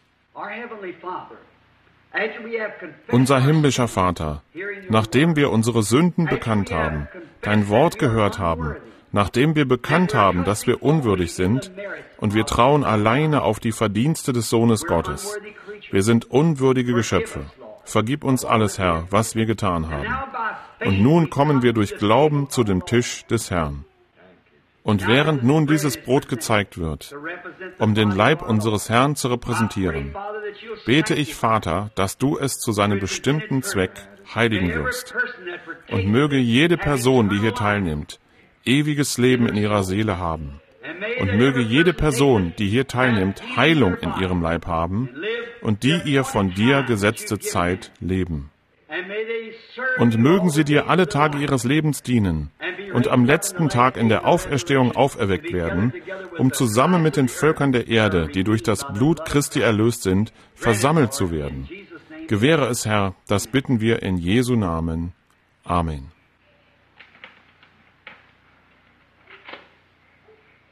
Unser himmlischer Vater, nachdem wir unsere Sünden bekannt haben, dein Wort gehört haben, nachdem wir bekannt haben, dass wir unwürdig sind, und wir trauen alleine auf die Verdienste des Sohnes Gottes. Wir sind unwürdige Geschöpfe. Vergib uns alles, Herr, was wir getan haben. Und nun kommen wir durch Glauben zu dem Tisch des Herrn. Und während nun dieses Brot gezeigt wird, um den Leib unseres Herrn zu repräsentieren, bete ich, Vater, dass du es zu seinem bestimmten Zweck heiligen wirst. Und möge jede Person, die hier teilnimmt, ewiges Leben in ihrer Seele haben. Und möge jede Person, die hier teilnimmt, Heilung in ihrem Leib haben und die ihr von dir gesetzte Zeit leben. Und mögen sie dir alle Tage ihres Lebens dienen und am letzten Tag in der Auferstehung auferweckt werden, um zusammen mit den Völkern der Erde, die durch das Blut Christi erlöst sind, versammelt zu werden. Gewähre es, Herr, das bitten wir in Jesu Namen. Amen.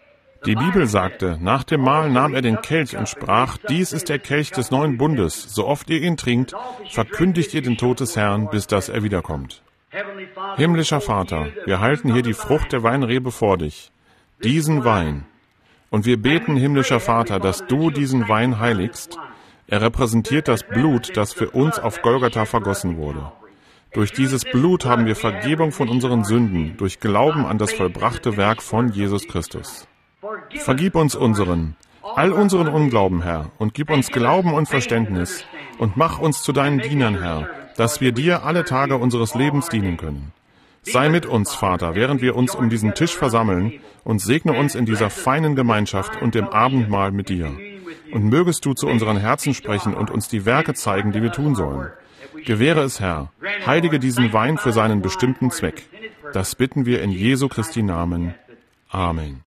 Die Bibel sagte, nach dem Mahl nahm er den Kelch und sprach, dies ist der Kelch des neuen Bundes. So oft ihr ihn trinkt, verkündigt ihr den Tod des Herrn, bis dass er wiederkommt. Himmlischer Vater, wir halten hier die Frucht der Weinrebe vor dich, diesen Wein. Und wir beten, himmlischer Vater, dass du diesen Wein heiligst. Er repräsentiert das Blut, das für uns auf Golgatha vergossen wurde. Durch dieses Blut haben wir Vergebung von unseren Sünden, durch Glauben an das vollbrachte Werk von Jesus Christus. Vergib uns unseren, all unseren Unglauben, Herr, und gib uns Glauben und Verständnis, und mach uns zu deinen Dienern, Herr, dass wir dir alle Tage unseres Lebens dienen können. Sei mit uns, Vater, während wir uns um diesen Tisch versammeln, und segne uns in dieser feinen Gemeinschaft und dem Abendmahl mit dir. Und mögest du zu unseren Herzen sprechen und uns die Werke zeigen, die wir tun sollen. Gewähre es, Herr, heilige diesen Wein für seinen bestimmten Zweck. Das bitten wir in Jesu Christi Namen. Amen.